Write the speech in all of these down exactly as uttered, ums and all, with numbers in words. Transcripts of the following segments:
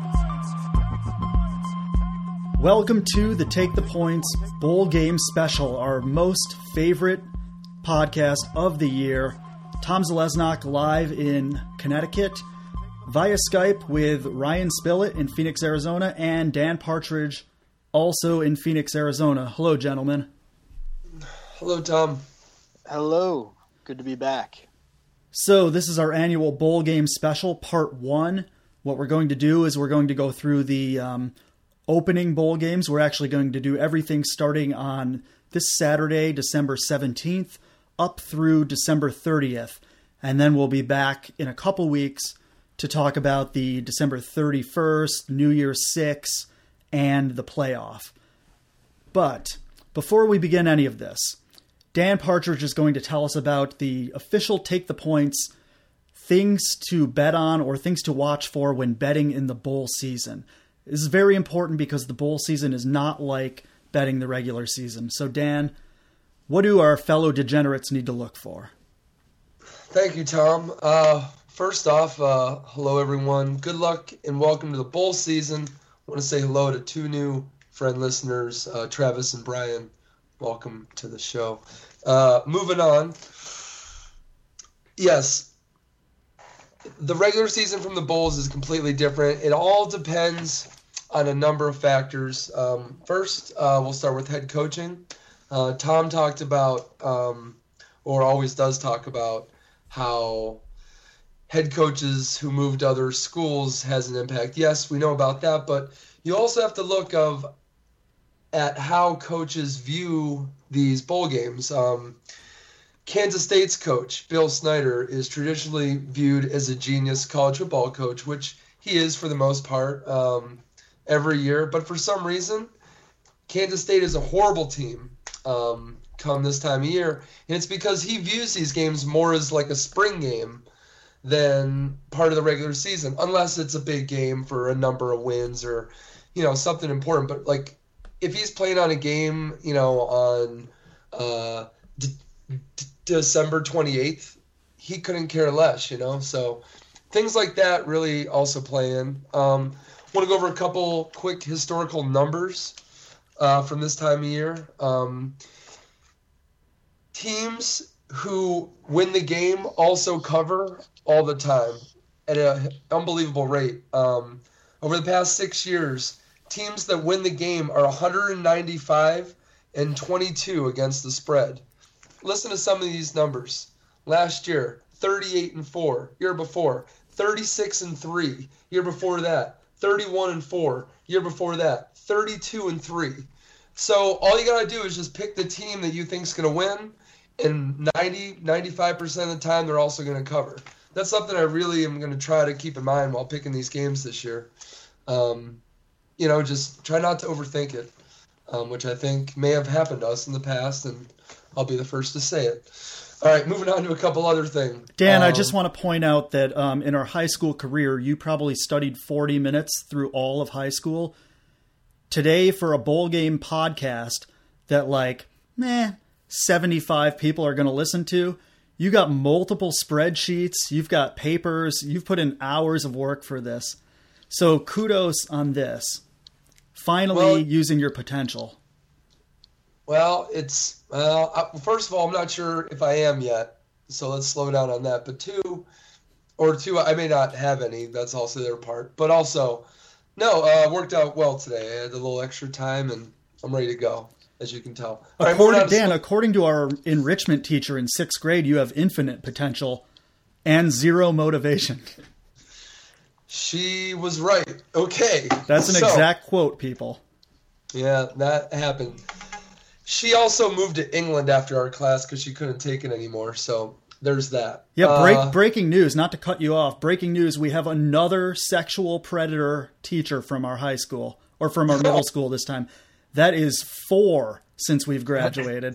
Welcome to the Take the Points Bowl Game Special, our most favorite podcast of the year. Tom Zalesnak live in Connecticut via Skype with Ryan Spillett in Phoenix, Arizona, and Dan Partridge also in Phoenix, Arizona. Hello, gentlemen. Hello, Tom. Hello. Good to be back. So this is our annual Bowl Game Special, Part one. What we're going to do is we're going to go through the um, opening bowl games. We're actually going to do everything starting on this Saturday, December seventeenth, up through December thirtieth. And then we'll be back in a couple weeks to talk about the December thirty-first, New Year's Six, and the playoff. But before we begin any of this, Dan Partridge is going to tell us about the official Take the Points things to bet on or things to watch for when betting in the bowl season. This is very important because the bowl season is not like betting the regular season. So, Dan, what do our fellow degenerates need to look for? Thank you, Tom. Uh, first off, uh, hello, everyone. Good luck and welcome to the bowl season. I want to say hello to two new friend listeners, uh, Travis and Brian. Welcome to the show. Uh, moving on. Yes, the regular season from the bowls is completely different. It all depends on a number of factors. Um, first, uh, we'll start with head coaching. Uh, Tom talked about, um, or always does talk about, how head coaches who move to other schools has an impact. Yes, we know about that, but you also have to look of at how coaches view these bowl games. Um, Kansas State's coach, Bill Snyder, is traditionally viewed as a genius college football coach, which he is for the most part um, every year. But for some reason, Kansas State is a horrible team um, come this time of year. And it's because he views these games more as like a spring game than part of the regular season, unless it's a big game for a number of wins or, you know, something important. But, like, if he's playing on a game, you know, on uh, d- d- December twenty-eighth, he couldn't care less, you know. So things like that really also play in. Um, want to go over a couple quick historical numbers uh, from this time of year. Um, teams who win the game also cover all the time at an unbelievable rate. Um, over the past six years, teams that win the game are one ninety-five and twenty-two against the spread. Listen to some of these numbers. Last year, thirty-eight and four. Year before, thirty-six and three. Year before that, thirty-one and four. Year before that, thirty-two and three. So all you got to do is just pick the team that you think's going to win, and ninety, ninety-five percent of the time they're also going to cover. That's something I really am going to try to keep in mind while picking these games this year. Um, you know, just try not to overthink it, um, which I think may have happened to us in the past, and I'll be the first to say it. All right, moving on to a couple other things. Dan, um, I just want to point out that um, in our high school career, you probably studied forty minutes through all of high school. Today, for a bowl game podcast that, like, meh, seventy-five people are going to listen to, you got multiple spreadsheets, you've got papers, you've put in hours of work for this. So kudos on this. Finally, well, using your potential. Well, it's, well, I, first of all, I'm not sure if I am yet, so let's slow down on that. But two, or two, I may not have any. That's also their part. But also, no, uh, worked out well today. I had a little extra time, and I'm ready to go, as you can tell. All according, right, Dan, to... according to our enrichment teacher in sixth grade, you have infinite potential and zero motivation. She was right. Okay. That's an so, exact quote, people. Yeah, that happened. She also moved to England after our class because she couldn't take it anymore. So there's that. Yeah, break, uh, breaking news, not to cut you off. Breaking news, we have another sexual predator teacher from our high school, or from our middle school this time. That is four since we've graduated.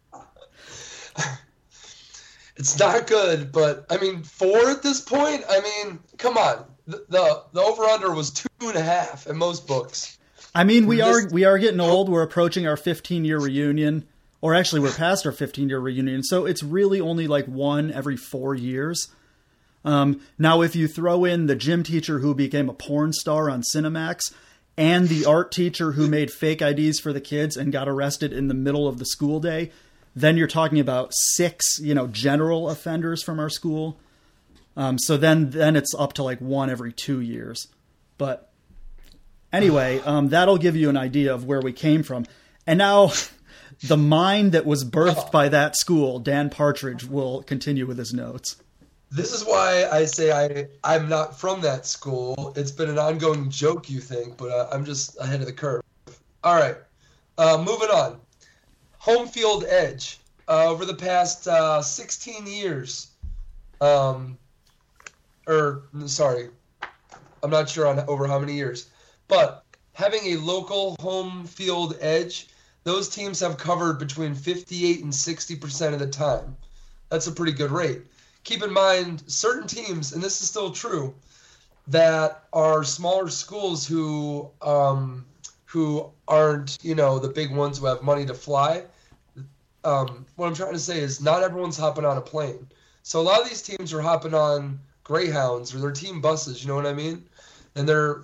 It's not good, but, I mean, four at this point? I mean, come on. The the, the over-under was two and a half in most books. I mean, we This- are we are getting old. We're approaching our fifteen-year reunion. Or actually, we're past our fifteen-year reunion. So it's really only like one every four years. Um, now, if you throw in the gym teacher who became a porn star on Cinemax and the art teacher who made fake I Ds for the kids and got arrested in the middle of the school day, then you're talking about six, you know, general offenders from our school. Um, so then, then it's up to like one every two years. But anyway, um, that'll give you an idea of where we came from. And now the mind that was birthed by that school, Dan Partridge, will continue with his notes. This is why I say I, I'm not from that school. It's been an ongoing joke, you think, but uh, I'm just ahead of the curve. All right, uh, moving on. Home field edge. Uh, over the past uh, sixteen years, um, or sorry, I'm not sure on over how many years, but having a local home field edge, those teams have covered between fifty-eight and sixty percent of the time. That's a pretty good rate. Keep in mind, certain teams, and this is still true, that are smaller schools who um, who aren't, you know, the big ones who have money to fly. Um, what I'm trying to say is not everyone's hopping on a plane. So a lot of these teams are hopping on Greyhounds or their team buses, you know what I mean? And they're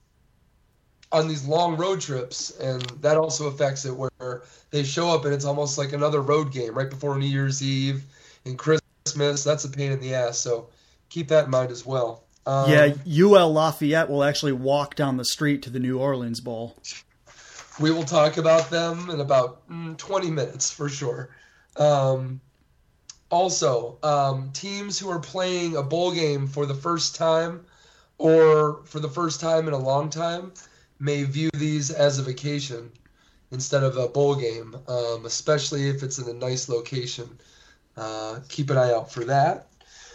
on these long road trips, and that also affects it where they show up and it's almost like another road game right before New Year's Eve and Christmas. That's a pain in the ass, so keep that in mind as well. Um, Yeah, U L Lafayette will actually walk down the street to the New Orleans Bowl. We will talk about them in about mm, twenty minutes for sure. Um, also, um, teams who are playing a bowl game for the first time or for the first time in a long time may view these as a vacation instead of a bowl game, um, especially if it's in a nice location. Uh, keep an eye out for that.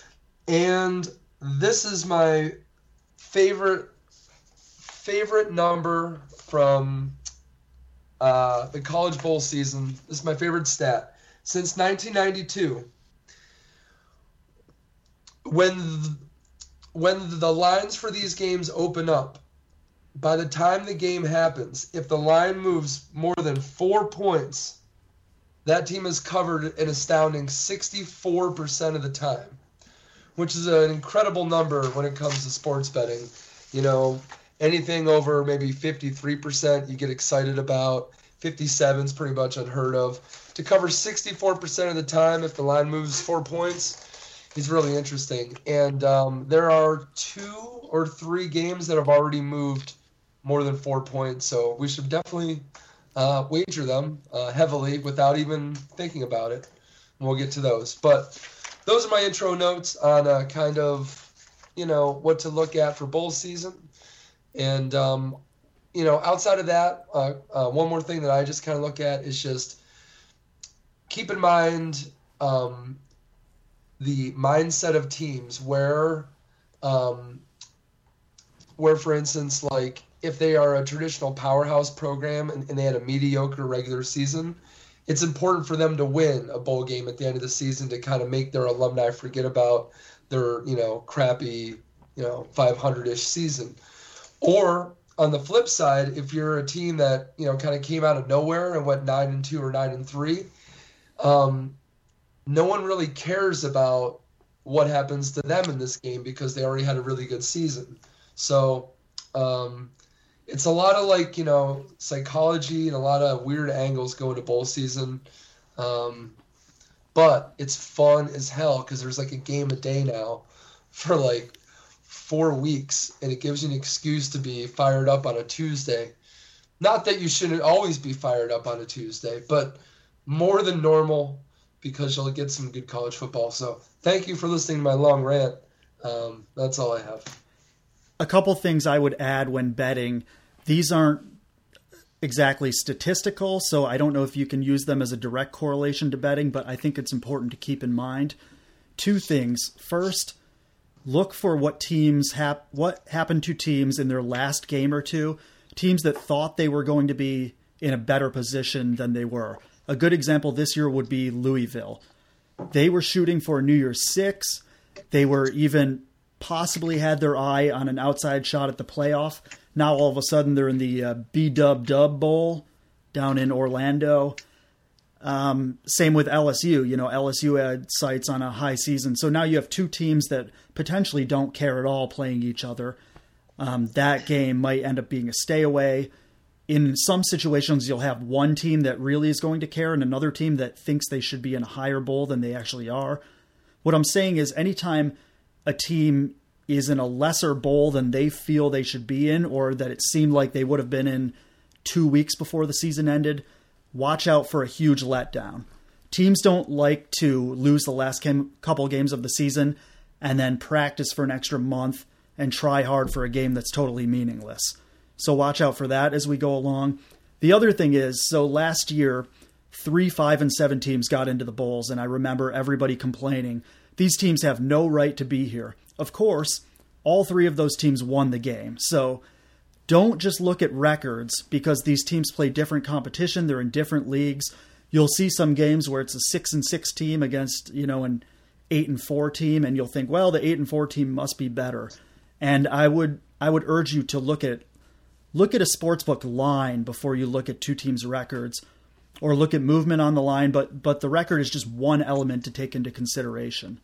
And this is my favorite favorite number from uh, the College Bowl season. This is my favorite stat. Since nineteen ninety-two, when th- when the lines for these games open up, by the time the game happens, if the line moves more than four points, that team is covered an astounding sixty-four percent of the time, which is an incredible number when it comes to sports betting. You know, anything over maybe fifty-three percent you get excited about. fifty-seven is pretty much unheard of. To cover sixty-four percent of the time if the line moves four points is really interesting. And um, there are two or three games that have already moved more than four points, so we should definitely uh, wager them uh, heavily without even thinking about it. We'll get to those. But those are my intro notes on uh, kind of, you know, what to look at for bowl season. And, um, you know, outside of that, uh, uh, one more thing that I just kind of look at is just keep in mind um, the mindset of teams where, um, where, for instance, like if they are a traditional powerhouse program and, and they had a mediocre regular season, it's important for them to win a bowl game at the end of the season to kind of make their alumni forget about their, you know, crappy, you know, five hundred-ish season. Or on the flip side, if you're a team that, you know, kind of came out of nowhere and went nine and two or nine and three, um, no one really cares about what happens to them in this game because they already had a really good season. So um, it's a lot of like, you know, psychology and a lot of weird angles going to bowl season. Um, but it's fun as hell because there's like a game a day now for like four weeks, and it gives you an excuse to be fired up on a Tuesday. Not that you shouldn't always be fired up on a Tuesday, but more than normal because you'll get some good college football. So thank you for listening to my long rant. Um, that's all I have. A couple things I would add when betting. These aren't exactly statistical, so I don't know if you can use them as a direct correlation to betting, but I think it's important to keep in mind. Two things. First, look for what teams hap- what happened to teams in their last game or two, teams that thought they were going to be in a better position than they were. A good example this year would be Louisville. They were shooting for New Year's Six. They were even possibly had their eye on an outside shot at the playoff. Now all of a sudden they're in the uh, B-Dub-Dub Bowl down in Orlando. Um, same with L S U. You know, L S U had sights on a high season. So now you have two teams that potentially don't care at all playing each other. Um, that game might end up being a stay away. In some situations, you'll have one team that really is going to care and another team that thinks they should be in a higher bowl than they actually are. What I'm saying is anytime a team is in a lesser bowl than they feel they should be in, or that it seemed like they would have been in two weeks before the season ended, watch out for a huge letdown. Teams don't like to lose the last game, couple games of the season and then practice for an extra month and try hard for a game that's totally meaningless. So watch out for that as we go along. The other thing is, so last year, three, five, and seven teams got into the bowls, and I remember everybody complaining, these teams have no right to be here. Of course, all three of those teams won the game. So don't just look at records because these teams play different competition. They're in different leagues. You'll see some games where it's a six and six team against, you know, an eight and four team, and you'll think, well, the eight and four team must be better. And I would I would urge you to look at look at a sportsbook line before you look at two teams' records, or look at movement on the line. But but the record is just one element to take into consideration.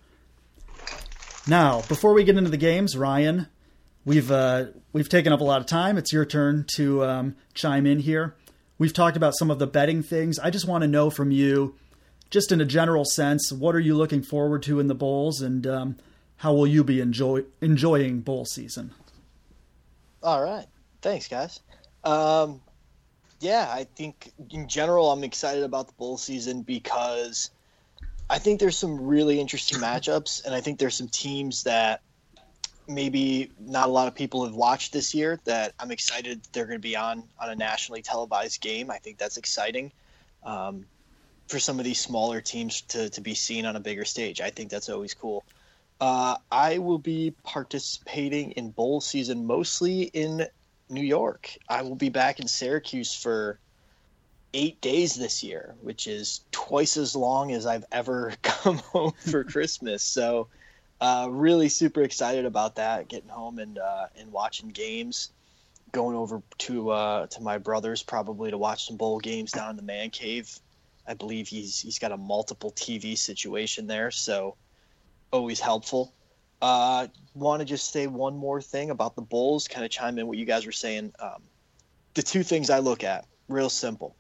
Now, before we get into the games, Ryan, we've uh, we've taken up a lot of time. It's your turn to um, chime in here. We've talked about some of the betting things. I just want to know from you, just in a general sense, what are you looking forward to in the bowls, and um, how will you be enjoy enjoying bowl season? All right. Thanks, guys. Um, yeah, I think in general I'm excited about the bowl season because I think there's some really interesting matchups, and I think there's some teams that maybe not a lot of people have watched this year that I'm excited they're going to be on on a nationally televised game. I think that's exciting um, for some of these smaller teams to, to be seen on a bigger stage. I think that's always cool. Uh, I will be participating in bowl season mostly in New York. I will be back in Syracuse for eight days this year, which is twice as long as I've ever come home for Christmas. So uh, really super excited about that, getting home and uh, and watching games, going over to uh, to my brother's probably to watch some bowl games down in the man cave. I believe he's he's got a multiple T V situation there, so always helpful. Uh, want to just say one more thing about the bowls, kind of chime in what you guys were saying. Um, the two things I look at, real simple.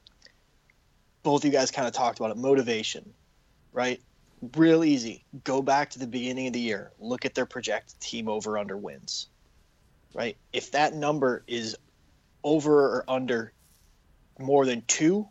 Both of you guys kind of talked about it. Motivation, right? Real easy. Go back to the beginning of the year. Look at their projected team over under wins, right? If that number is over or under more than two,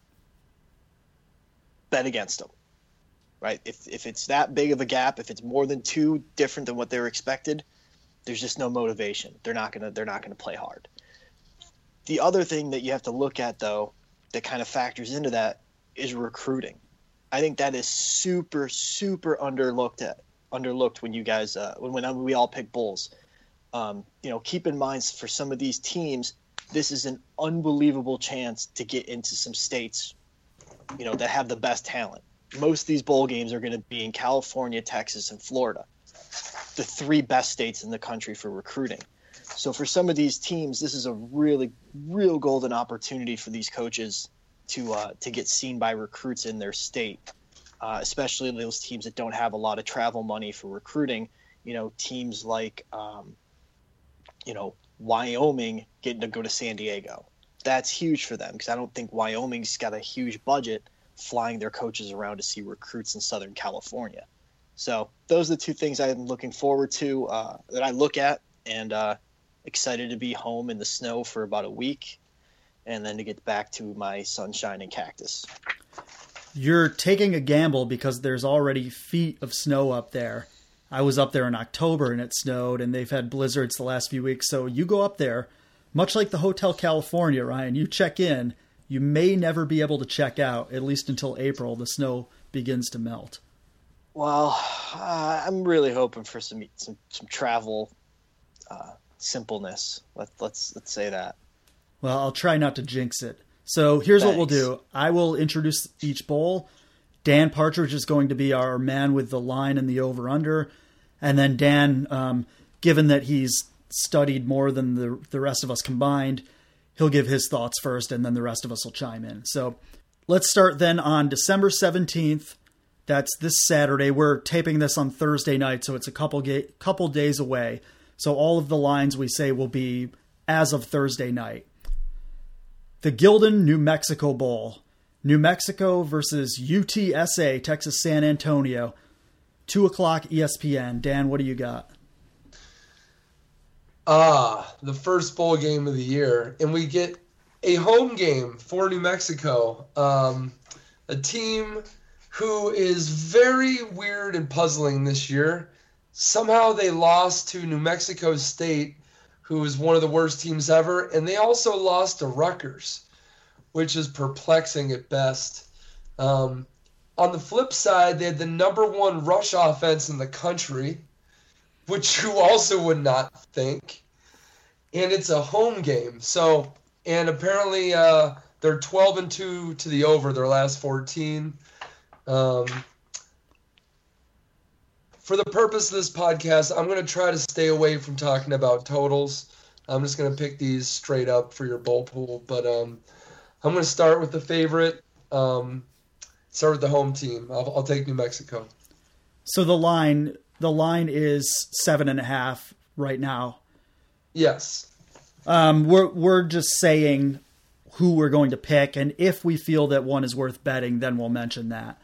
bet against them. Right? If if it's that big of a gap, if it's more than two different than what they were expected, there's just no motivation. They're not gonna they're not gonna play hard. The other thing that you have to look at though, that kind of factors into that, is recruiting. I think that is super super underlooked at underlooked when you guys uh, when when we all pick bowls. Um, you know, keep in mind for some of these teams, this is an unbelievable chance to get into some states, you know, that have the best talent. Most of these bowl games are going to be in California, Texas, and Florida, the three best states in the country for recruiting. So for some of these teams, this is a really, real golden opportunity for these coaches to uh, to get seen by recruits in their state, uh, especially those teams that don't have a lot of travel money for recruiting. You know, teams like, um, you know, Wyoming getting to go to San Diego. That's huge for them because I don't think Wyoming's got a huge budget flying their coaches around to see recruits in Southern California. So those are the two things I'm looking forward to, uh, that I look at, and uh, excited to be home in the snow for about a week and then to get back to my sunshine and cactus. You're taking a gamble because there's already feet of snow up there. I was up there in October and it snowed, and they've had blizzards the last few weeks. So you go up there, much like the Hotel California, Ryan, you check in. You may never be able to check out, at least until April. The snow begins to melt. Well, uh, I'm really hoping for some some, some travel uh, simpleness. Let, let's let's say that. Well, I'll try not to jinx it. So here's Thanks. what we'll do. I will introduce each bowl. Dan Partridge is going to be our man with the line and the over-under. And then Dan, um, given that he's studied more than the the rest of us combined. He'll give his thoughts first, and then the rest of us will chime in. So let's start then on December seventeenth. That's this Saturday. We're taping this on Thursday night, so it's a couple ga- couple days away. So all of the lines we say will be as of Thursday night. The Gildan New Mexico Bowl. New Mexico versus U T S A, Texas San Antonio. two o'clock E S P N. Dan, what do you got? Ah, the first bowl game of the year. And we get a home game for New Mexico. Um, a team who is very weird and puzzling this year. Somehow they lost to New Mexico State, who is one of the worst teams ever. And they also lost to Rutgers, which is perplexing at best. Um, on the flip side, they had the number one rush offense in the country, which you also would not think. And it's a home game. So, and apparently uh, they're twelve and two to the over their last fourteen. Um, for the purpose of this podcast, I'm going to try to stay away from talking about totals. I'm just going to pick these straight up for your bowl pool. But um, I'm going to start with the favorite. Um, start with the home team. I'll, I'll take New Mexico. So the line, the line is seven and a half right now. Yes. Um, we're we're just saying who we're going to pick, and if we feel that one is worth betting, then we'll mention that.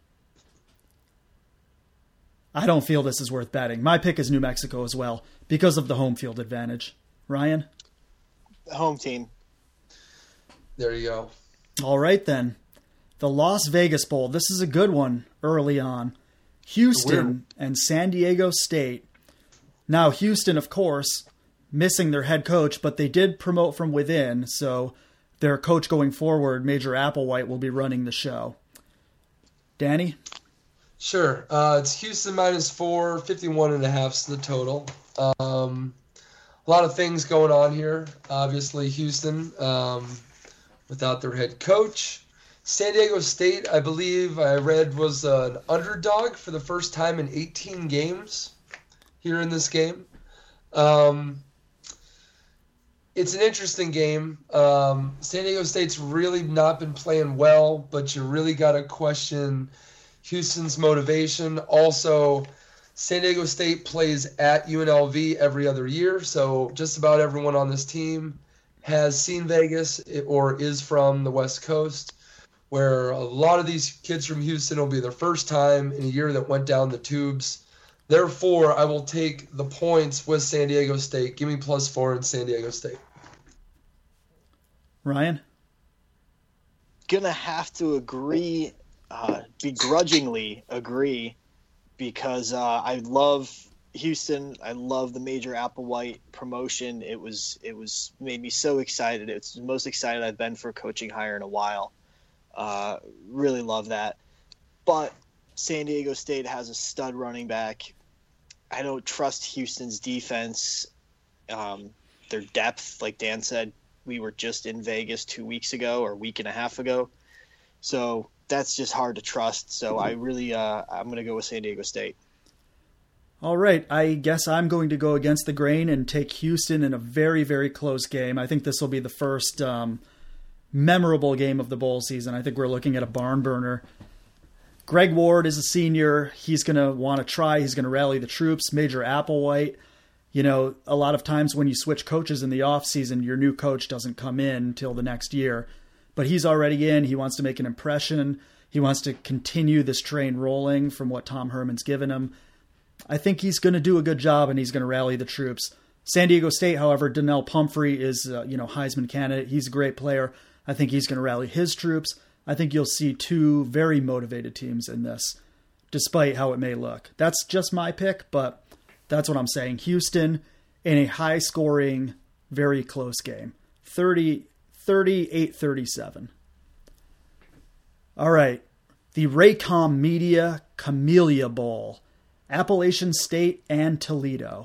I don't feel this is worth betting. My pick is New Mexico as well because of the home field advantage. Ryan? Home team. There you go. All right, then. The Las Vegas Bowl. This is a good one early on. Houston and San Diego State. Now, Houston, of course, missing their head coach, but they did promote from within, so their coach going forward, Major Applewhite, will be running the show. Danny? Sure. Uh, it's Houston minus four, fifty-one and a half is the total. Um, a lot of things going on here. Obviously, Houston um, without their head coach. San Diego State, I believe I read, was an underdog for the first time in eighteen games here in this game. Um, it's an interesting game. Um, San Diego State's really not been playing well, but you really got to question Houston's motivation. Also, San Diego State plays at U N L V every other year, so just about everyone on this team has seen Vegas or is from the West Coast, where a lot of these kids from Houston will be their first time in a year that went down the tubes. Therefore, I will take the points with San Diego State. Give me plus four in San Diego State. Ryan? Gonna have to agree, uh, begrudgingly agree, because uh, I love Houston. I love the Major Applewhite promotion. It was it was made me so excited. It's the most excited I've been for a coaching hire in a while. Uh, really love that. But San Diego State has a stud running back. I don't trust Houston's defense. Um, their depth, like Dan said, we were just in Vegas two weeks ago or a week and a half ago. So that's just hard to trust. So I really, uh, I'm going to go with San Diego State. All right. I guess I'm going to go against the grain and take Houston in a very, very close game. I think this will be the first um, memorable game of the bowl season. I think we're looking at a barn burner. Greg Ward is a senior. He's going to want to try. He's going to rally the troops. Major Applewhite. You know, a lot of times when you switch coaches in the offseason, your new coach doesn't come in until the next year. But he's already in. He wants to make an impression. He wants to continue this train rolling from what Tom Herman's given him. I think he's going to do a good job, and he's going to rally the troops. San Diego State, however, Donnell Pumphrey is, uh, you know, Heisman candidate. He's a great player. I think he's going to rally his troops. I think you'll see two very motivated teams in this, despite how it may look. That's just my pick, but that's what I'm saying. Houston in a high-scoring, very close game. thirty, thirty-eight thirty-seven. All right. The Raycom Media Camellia Bowl. Appalachian State and Toledo.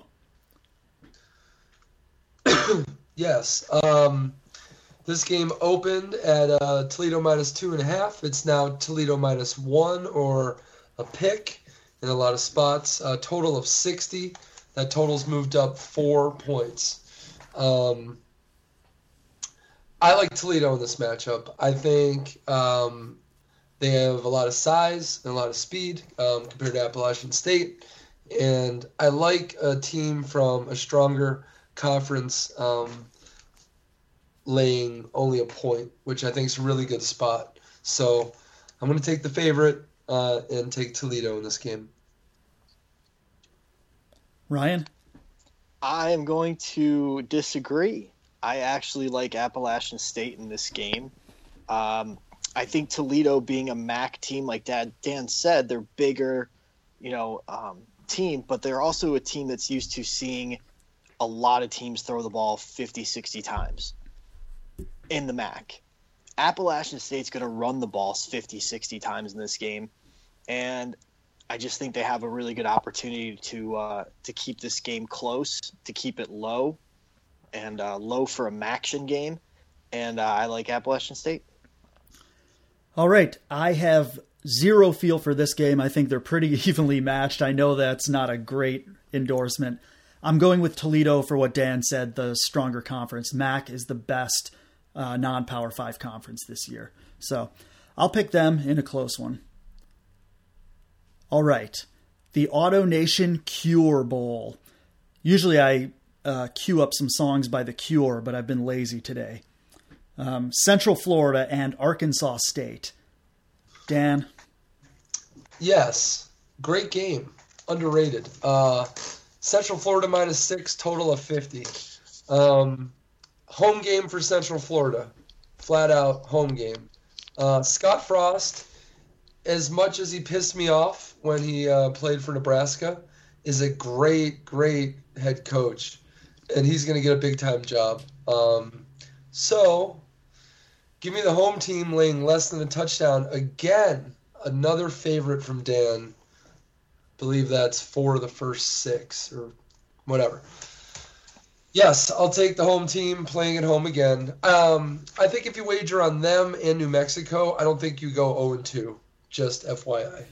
Yes. Um, this game opened at uh, Toledo minus two and a half. It's now Toledo minus one or a pick in a lot of spots. A total of sixty. That total's moved up four points. Um, I like Toledo in this matchup. I think um, they have a lot of size and a lot of speed um, compared to Appalachian State. And I like a team from a stronger conference um, laying only a point, which I think is a really good spot. So I'm going to take the favorite uh, and take Toledo in this game. Ryan? I am going to disagree. I actually like Appalachian State in this game. Um, I think Toledo, being a M A C team, like Dad, Dan said, they're bigger, you know, um, team, but they're also a team that's used to seeing a lot of teams throw the ball fifty, sixty times in the M A C. Appalachian State's going to run the ball fifty, sixty times in this game, and I just think they have a really good opportunity to uh, to keep this game close, to keep it low, and uh, low for a Maction game. And uh, I like Appalachian State. All right. I have zero feel for this game. I think they're pretty evenly matched. I know that's not a great endorsement. I'm going with Toledo for what Dan said, the stronger conference. M A C is the best uh, non-Power five conference this year. So I'll pick them in a close one. All right. The AutoNation Cure Bowl. Usually I uh, queue up some songs by The Cure, but I've been lazy today. Um, Central Florida and Arkansas State. Dan? Yes. Great game. Underrated. Uh, Central Florida minus six, total of fifty. Um, home game for Central Florida. Flat out home game. Uh, Scott Frost, as much as he pissed me off when he uh, played for Nebraska, is a great, great head coach. And he's going to get a big-time job. Um, so, give me the home team laying less than a touchdown. Again, another favorite from Dan. Believe that's four of the first six or whatever. Yes, I'll take the home team playing at home again. Um, I think if you wager on them and New Mexico, I don't think you go oh and two. Just F Y I.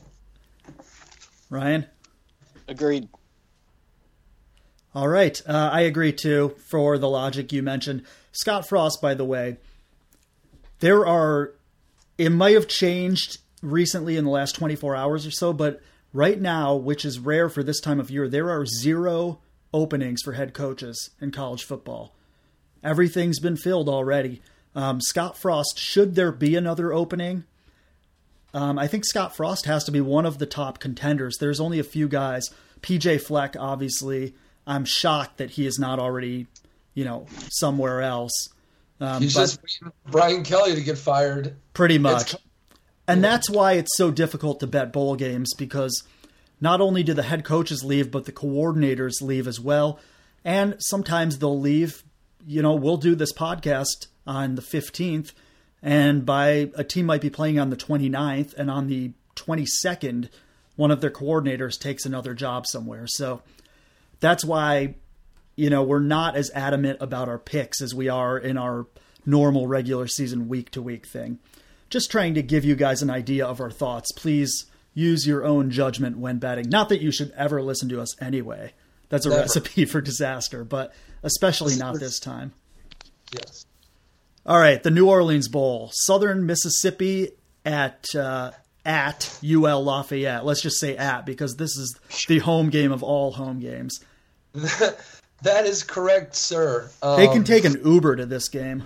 Ryan? Agreed. All right. Uh, I agree, too, for the logic you mentioned. Scott Frost, by the way, there are... It might have changed recently in the last twenty-four hours or so, but right now, which is rare for this time of year, there are zero openings for head coaches in college football. Everything's been filled already. Um, Scott Frost, should there be another opening, um, I think Scott Frost has to be one of the top contenders. There's only a few guys. P J Fleck, obviously. I'm shocked that he is not already, you know, somewhere else. Um, He's just waiting for Brian Kelly to get fired. Pretty much. It's, and that's why it's so difficult to bet bowl games, because not only do the head coaches leave, but the coordinators leave as well. And sometimes they'll leave, you know, we'll do this podcast on the fifteenth, and by a team might be playing on the twenty-ninth, and on the twenty-second, one of their coordinators takes another job somewhere. So that's why, you know, we're not as adamant about our picks as we are in our normal regular season week-to-week thing. Just trying to give you guys an idea of our thoughts. Please use your own judgment when betting. Not that you should ever listen to us anyway. That's a Never. recipe for disaster, but especially not this time. yes. All right, the New Orleans Bowl. Southern Mississippi at uh, at U L Lafayette. Let's just say at, because this is the home game of all home games. That is correct, sir. Um, They can take an Uber to this game.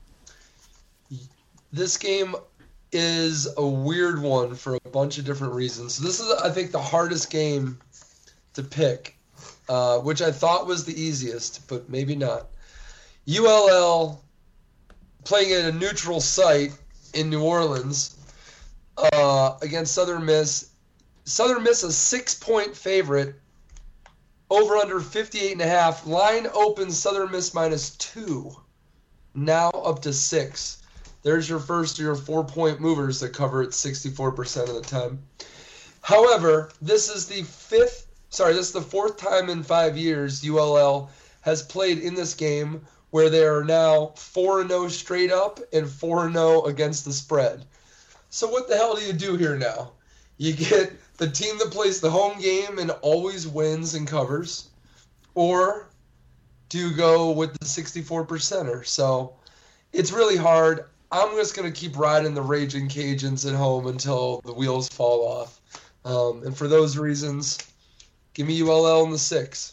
This game is a weird one for a bunch of different reasons. This is, I think, the hardest game to pick, uh, which I thought was the easiest, but maybe not. U L L playing at a neutral site in New Orleans uh, against Southern Miss. Southern Miss a six-point favorite, over under fifty-eight and a half. Line opens Southern Miss minus two, now up to six. There's your first of your four-point movers that cover it sixty-four percent of the time. However, this is the fifth, sorry, this is the fourth time in five years U L L has played in this game where they are now four and oh straight up and four and oh against the spread. So what the hell do you do here now? You get the team that plays the home game and always wins and covers, or do you go with the sixty-four percenter? So it's really hard. I'm just going to keep riding the Raging Cajuns at home until the wheels fall off. Um, and for those reasons, give me U L L in the six.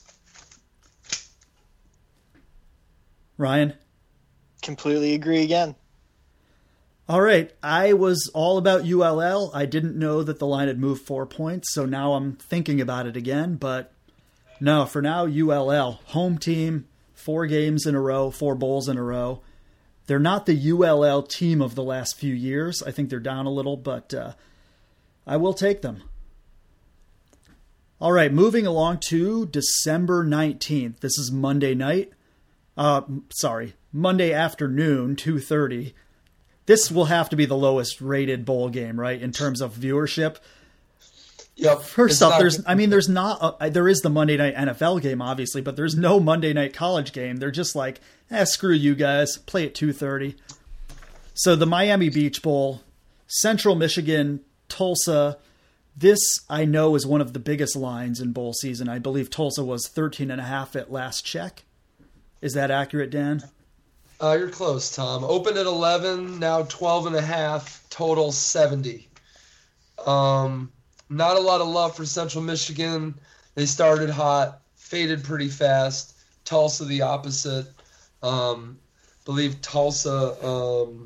Ryan? Completely agree again. All right, I was all about U L L. I didn't know that the line had moved four points, so now I'm thinking about it again. But no, for now, U L L. Home team, four games in a row, four bowls in a row. They're not the U L L team of the last few years. I think they're down a little, but uh, I will take them. All right, moving along to December nineteenth. This is Monday night. Uh, sorry, Monday afternoon, two thirty. This will have to be the lowest rated bowl game, right, in terms of viewership. Yep. First off, there's, I mean, there's not, a, there is the Monday night N F L game, obviously, but there's no Monday night college game. They're just like, eh, screw you guys, play at two thirty. So the Miami Beach Bowl, Central Michigan, Tulsa. This, I know, is one of the biggest lines in bowl season. I believe Tulsa was thirteen and a half at last check. Is that accurate, Dan? Uh, you're close, Tom. Opened at eleven, now twelve and a half, total seventy. Um, not a lot of love for Central Michigan. They started hot, faded pretty fast. Tulsa the opposite. Um, believe Tulsa um,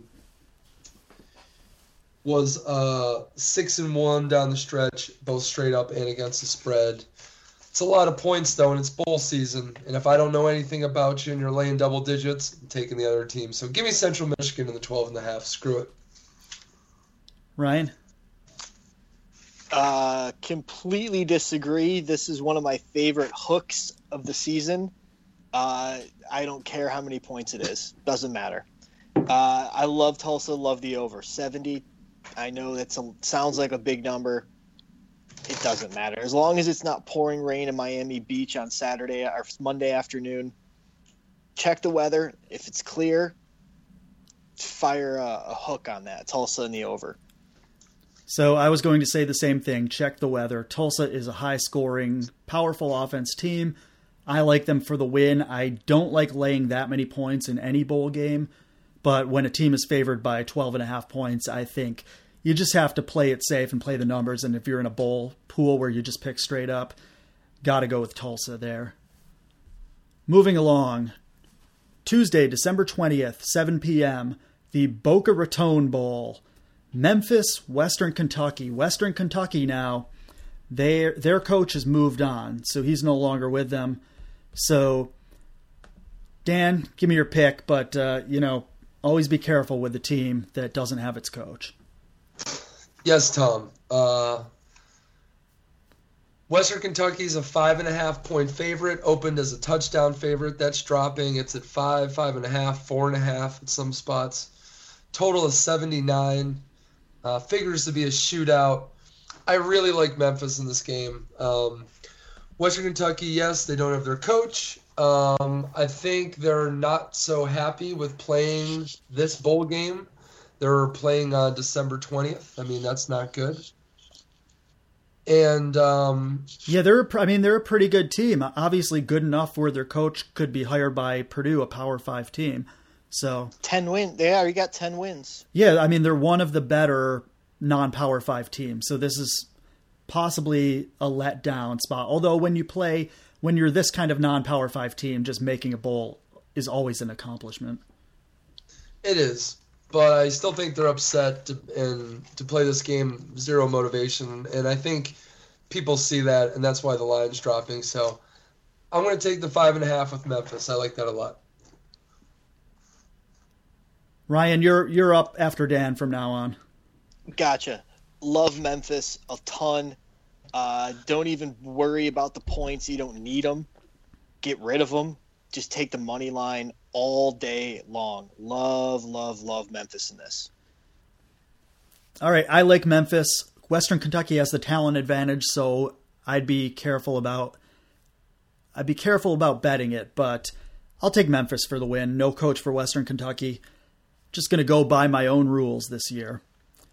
was uh, six and one down the stretch, both straight up and against the spread. It's a lot of points, though, and it's bowl season. And if I don't know anything about you and you're laying double digits, I'm taking the other team. So give me Central Michigan in the twelve and a half. Screw it. Ryan? Uh, completely disagree. This is one of my favorite hooks of the season. Uh, I don't care how many points it is. Doesn't matter. Uh, I love Tulsa, love the over. seventy, I know that sounds like a big number. It doesn't matter. As long as it's not pouring rain in Miami Beach on Saturday or Monday afternoon, check the weather. If it's clear, fire a, a hook on that. Tulsa in the over. So I was going to say the same thing. Check the weather. Tulsa is a high-scoring, powerful offense team. I like them for the win. I don't like laying that many points in any bowl game, but when a team is favored by twelve and a half points, I think you just have to play it safe and play the numbers. And if you're in a bowl pool where you just pick straight up, got to go with Tulsa there. Moving along, Tuesday, December twentieth, seven p.m., the Boca Raton Bowl. Memphis, Western Kentucky. Western Kentucky now, their their coach has moved on, so he's no longer with them. So, Dan, give me your pick, but, uh, you know, always be careful with the team that doesn't have its coach. Yes, Tom. Uh, Western Kentucky's a five and a half point favorite, opened as a touchdown favorite. That's dropping. It's at five, five and a half, four and a half at some spots. Total is seventy-nine. Uh, figures to be a shootout. I really like Memphis in this game. Um, Western Kentucky, yes, they don't have their coach. Um, I think they're not so happy with playing this bowl game. They're playing on December twentieth. I mean, that's not good. And um, yeah, they're. I mean, they're a pretty good team. Obviously, good enough where their coach could be hired by Purdue, a Power Five team. So ten wins. They already got ten wins. Yeah, I mean, they're one of the better non-Power Five teams. So this is possibly a letdown spot. Although when you play, when you're this kind of non-Power Five team, just making a bowl is always an accomplishment. It is. But I still think they're upset to, and to play this game, zero motivation. And I think people see that, and that's why the line's dropping. So I'm going to take the five and a half with Memphis. I like that a lot. Ryan, you're you're up after Dan from now on. Gotcha. Love Memphis a ton. Uh, don't even worry about the points. You don't need them. Get rid of them. Just take the money line all day long. Love, love, love Memphis in this. All right, I like Memphis. Western Kentucky has the talent advantage, so I'd be careful about I'd be careful about betting it, but I'll take Memphis for the win. No coach for Western Kentucky. Just going to go by my own rules this year.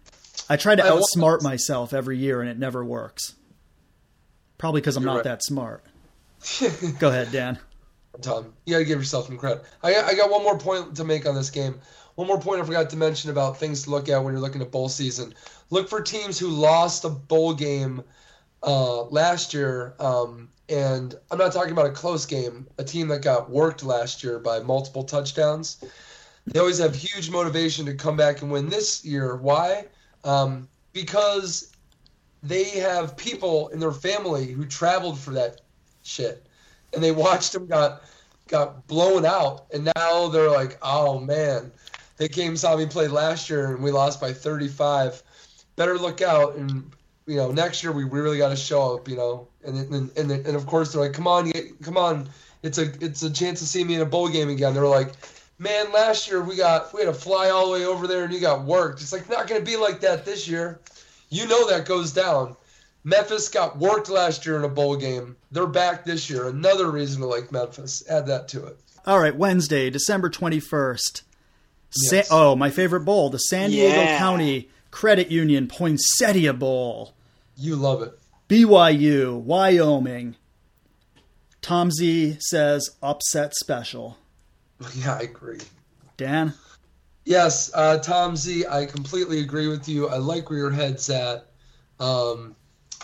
I try to I outsmart love- myself every year, and it never works. Probably because I'm You're not right. that smart. Go ahead, Dan. Tom, you got to give yourself some credit. I, I got one more point to make on this game. One more point I forgot to mention about things to look at when you're looking at bowl season. Look for teams who lost a bowl game uh, last year, um, and I'm not talking about a close game, a team that got worked last year by multiple touchdowns. They always have huge motivation to come back and win this year. Why? Um, because they have people in their family who traveled for that shit, and they watched them got got blown out, and now they're like, oh man, they came saw me play last year and we lost by thirty-five. Better look out, and you know next year we really got to show up, you know. And and and, and of course they're like, come on, you- come on, it's a it's a chance to see me in a bowl game again. They're like, man, last year we got we had to fly all the way over there and you got worked. It's like not going to be like that this year. You know that goes down. Memphis got worked last year in a bowl game. They're back this year. Another reason to like Memphis. Add that to it. All right, Wednesday, December twenty-first. Sa- Yes. oh, my favorite bowl, the San Diego Yeah. County Credit Union Poinsettia Bowl. You love it. B Y U, Wyoming. Tom Z says upset special. Yeah, I agree. Dan? Yes, uh, Tom Z, I completely agree with you. I like where your head's at. Um,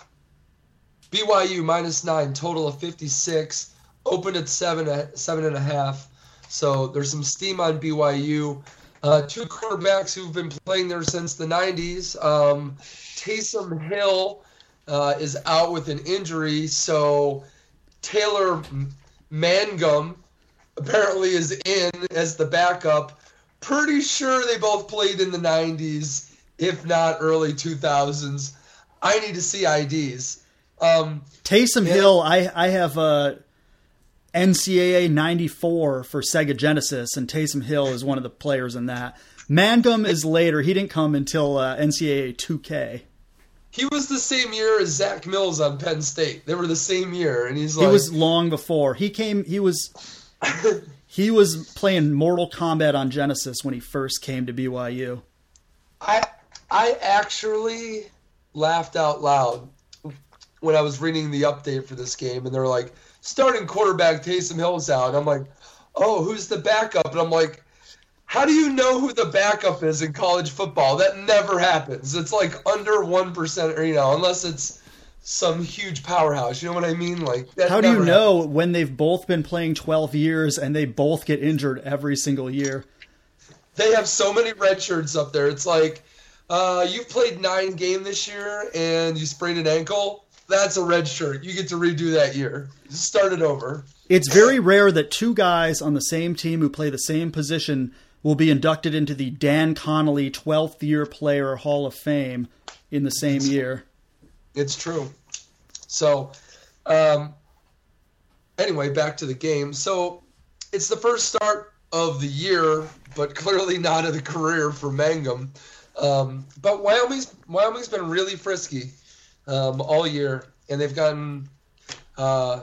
B Y U minus nine, total of fifty-six. Opened at seven, seven and a half. So there's some steam on B Y U. Uh, two quarterbacks who've been playing there since the nineties. Um, Taysom Hill uh, is out with an injury, so Taylor M- Mangum apparently is in as the backup. Pretty sure they both played in the nineties, if not early two thousands. I need to see I Ds. Um, Taysom Yeah. Hill, I, I have uh, N C A A ninety-four for Sega Genesis, and Taysom Hill is one of the players in that. Mangum is later. He didn't come until uh, N C A A two K. he was the same year as Zach Mills on Penn State. They were the same year, and he's He like, was long before. He came, he was... He was playing Mortal Kombat on Genesis when he first came to B Y U. I I actually laughed out loud when I was reading the update for this game, and they're like, starting quarterback Taysom Hill's out. And I'm like, oh, who's the backup? And I'm like, how do you know who the backup is in college football? That never happens. It's like under one percent, or, you know, unless it's some huge powerhouse. You know what I mean? Like that How do you never know when they've both been playing twelve years and they both get injured every single year? They have so many red shirts up there. It's like, uh, you've played nine games this year and you sprained an ankle. That's a red shirt. You get to redo that year. Just start it over. It's very rare that two guys on the same team who play the same position will be inducted into the Dan Connolly twelfth year player Hall of Fame in the same year. It's true. So, um, anyway, back to the game. So, it's the first start of the year, but clearly not of the career for Mangum. Um, but Wyoming's Wyoming's been really frisky um, all year, and they've gotten uh,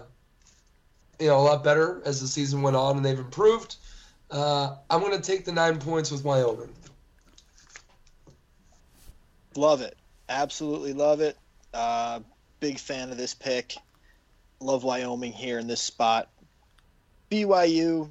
you know a lot better as the season went on, and they've improved. Uh, I'm going to take the nine points with Wyoming. Love it. Absolutely love it. Uh, big fan of this pick. Love Wyoming here in this spot. B Y U,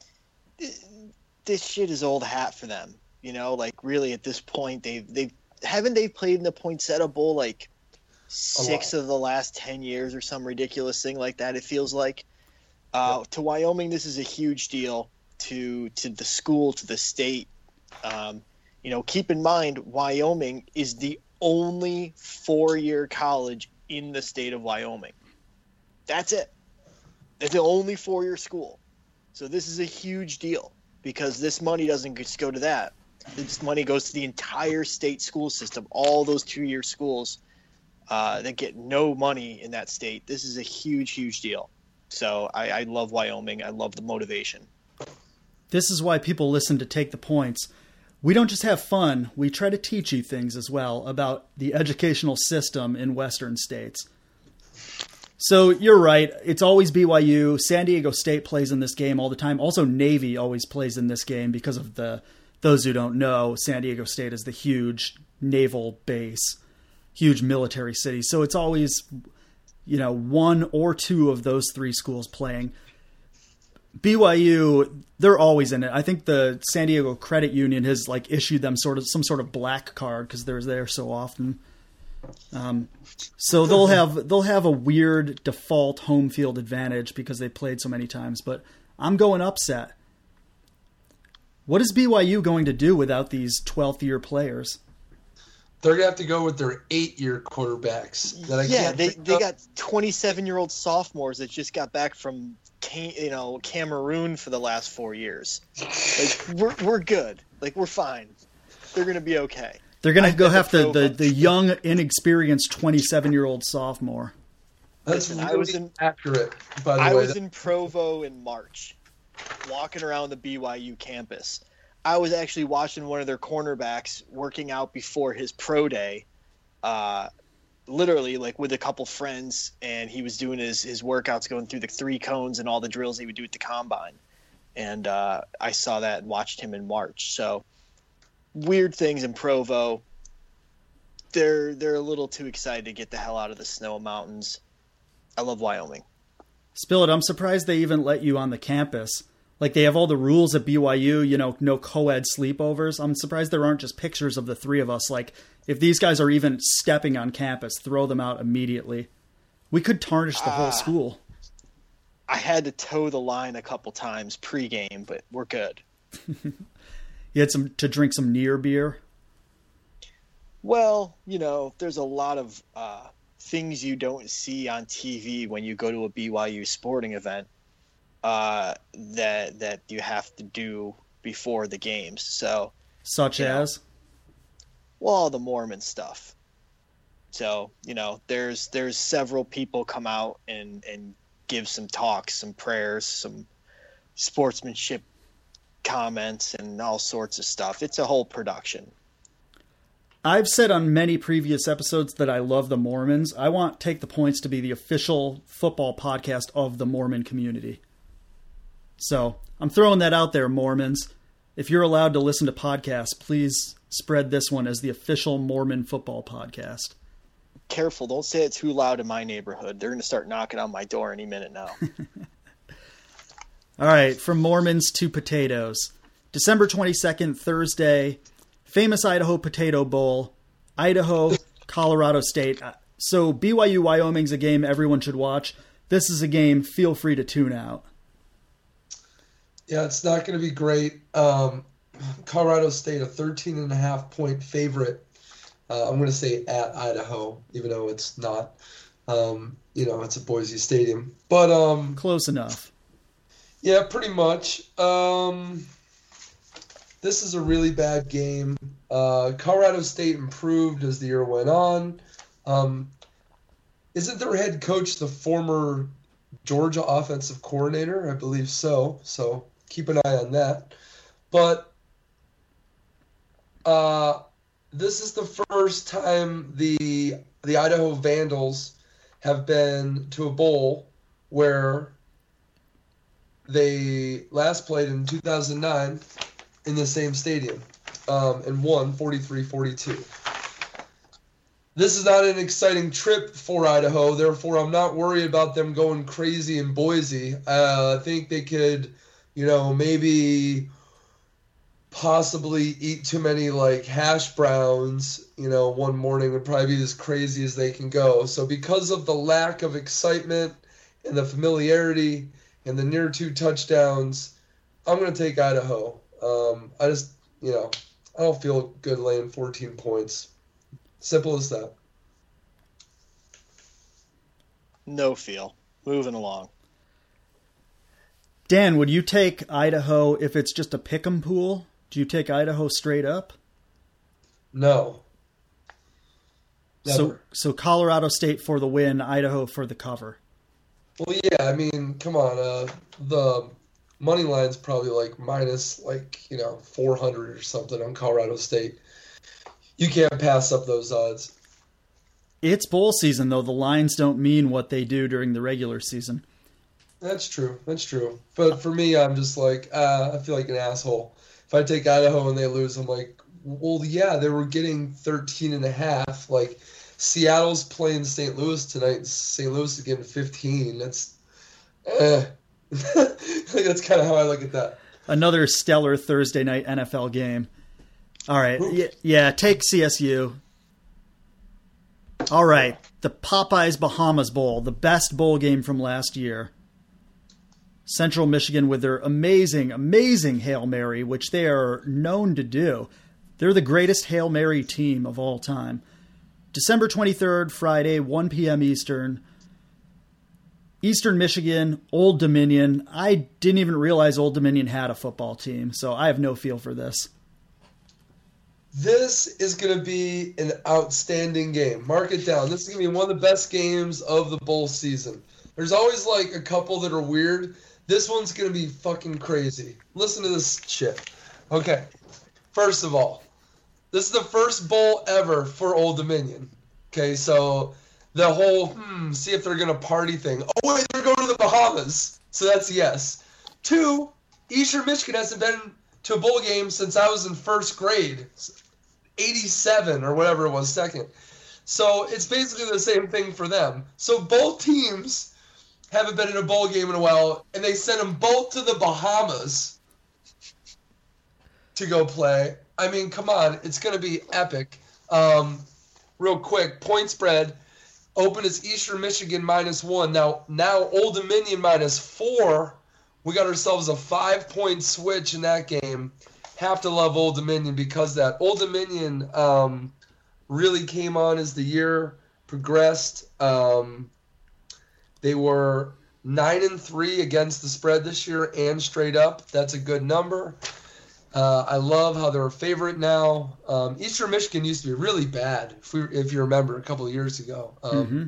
this shit is old hat for them. You know, like really at this point, they've they've haven't they played in the Poinsettia Bowl like six of the last ten years or some ridiculous thing like that. It feels like uh, Yep. to Wyoming, this is a huge deal to to the school, to the state. Um, you know, keep in mind, Wyoming is the only four-year college in the state of Wyoming. That's it. It's the only four-year school. So this is a huge deal because this money doesn't just go to that. This money goes to the entire state school system, all those two-year schools uh, that get no money in that state. This is a huge, huge deal. So I, I love Wyoming. I love the motivation. This is why people listen to Take the Points. We don't just have fun, we try to teach you things as well about the educational system in Western states. So you're right, it's always B Y U. San Diego State plays in this game all the time. Also Navy always plays in this game because of the, those who don't know, San Diego State is the huge naval base, huge military city. So it's always, you know, one or two of those three schools playing. B Y U, they're always in it. I think the San Diego Credit Union has like issued them sort of some sort of black card because they're there so often. Um, so they'll have they'll have a weird default home field advantage because they played so many times. But I'm going upset. What is B Y U going to do without these twelfth year players? They're gonna have to go with their eight year quarterbacks. That I yeah, can't they think they of. got twenty-seven year old sophomores that just got back from Ca- you know Cameroon for the last four years. Like we're we're good. Like we're fine. They're gonna be okay. They're going to I've go been to have the, the, Provo. the young, inexperienced twenty-seven year old sophomore. That's Listen, really I was in- accurate. By the I way, was in Provo in March, walking around the B Y U campus. I was actually watching one of their cornerbacks working out before his pro day, uh, literally like with a couple friends, and he was doing his, his workouts, going through the three cones and all the drills he would do at the combine. And uh, I saw that and watched him in March. So weird things in Provo. They're they're a little too excited to get the hell out of the snow mountains. I love Wyoming. Spill it, I'm surprised they even let you on the campus. Like, they have all the rules at B Y U, you know, no co-ed sleepovers. I'm surprised there aren't just pictures of the three of us. Like, if these guys are even stepping on campus, throw them out immediately. We could tarnish the whole Ah. school. I had to toe the line a couple times pregame, but we're good. You had some to drink some near beer. Well, you know, there's a lot of uh, things you don't see on T V when you go to a B Y U sporting event uh, that that you have to do before the games. So, Such Yeah. as? well, all the Mormon stuff. So, you know, there's there's several people come out and, and give some talks, some prayers, some sportsmanship comments, and all sorts of stuff. It's a whole production. I've said on many previous episodes that I love the Mormons. I want Take the Points to be the official football podcast of the Mormon community. So I'm throwing that out there, Mormons. If you're allowed to listen to podcasts, please spread this one as the official Mormon football podcast. Careful, don't say it too loud in my neighborhood. They're going to start knocking on my door any minute now. All right, from Mormons to potatoes. December twenty-second, Thursday, famous Idaho Potato Bowl, Idaho, Colorado State. So B Y U Wyoming's a game everyone should watch. This is a game, feel free to tune out. yeah, it's not going to be great. Um, Colorado State, a thirteen and a half point favorite. Uh, I'm going to say at Idaho, even though it's not. Um, you know, it's a Boise Stadium. But, um, Close enough. yeah, pretty much. Um, this is a really bad game. Uh, Colorado State improved as the year went on. Um, isn't their head coach the former Georgia offensive coordinator? I believe so. So keep an eye on that. But uh, this is the first time the the Idaho Vandals have been to a bowl where they last played in two thousand nine in the same stadium um, and won forty-three forty-two. This is not an exciting trip for Idaho, therefore I'm not worried about them going crazy in Boise. Uh, I think they could, you know, maybe possibly eat too many like hash browns, you know, one morning would probably be as crazy as they can go. So because of the lack of excitement and the familiarity and the near two touchdowns, I'm going to take Idaho. Um, I just, you know, I don't feel good laying fourteen points. Simple as that. No feel. Moving along. Dan, would you take Idaho if it's just a pick'em pool? Do you take Idaho straight up? No. So, Never. so Colorado State for the win, Idaho for the cover. Well, yeah, I mean, come on. Uh, the money line's probably like minus, like, you know, four hundred or something on Colorado State. You can't pass up those odds. It's bowl season, though. The lines don't mean what they do during the regular season. That's true. That's true. But for me, I'm just like, uh, I feel like an asshole. If I take Idaho and they lose, I'm like, Well, yeah, they were getting thirteen and a half. Like, Seattle's playing Saint Louis tonight. Saint Louis is getting fifteen. That's, eh. Like, that's kind of how I look at that. Another stellar Thursday night N F L game. All right. Yeah, yeah, take C S U. All right. The Popeyes Bahamas Bowl, the best bowl game from last year. Central Michigan with their amazing, amazing Hail Mary, which they are known to do. They're the greatest Hail Mary team of all time. December twenty-third, Friday, one p.m. Eastern. Eastern Michigan, Old Dominion. I didn't even realize Old Dominion had a football team, so I have no feel for this. This is going to be an outstanding game. Mark it down. This is going to be one of the best games of the bowl season. There's always like a couple that are weird. This one's going to be fucking crazy. Listen to this shit. Okay. First of all, this is the first bowl ever for Old Dominion. Okay, so the whole, hmm, see if they're going to party thing. Oh, wait, they're going to the Bahamas. So that's yes. Two, Eastern Michigan hasn't been to a bowl game since I was in first grade. eighty-seven or whatever it was, second. So it's basically the same thing for them. So both teams haven't been in a bowl game in a while, and they sent them both to the Bahamas to go play. I mean, come on. It's going to be epic. Um, real quick, point spread. Open is Eastern Michigan minus one. Now, now Old Dominion minus four. We got ourselves a five-point switch in that game. Have to love Old Dominion because that Old Dominion um, really came on as the year progressed. Um, they were nine and three against the spread this year and straight up. That's a good number. Uh, I love how they're a favorite now. Um, Eastern Michigan used to be really bad, if, we, if you remember, a couple of years ago. Um, Mm-hmm.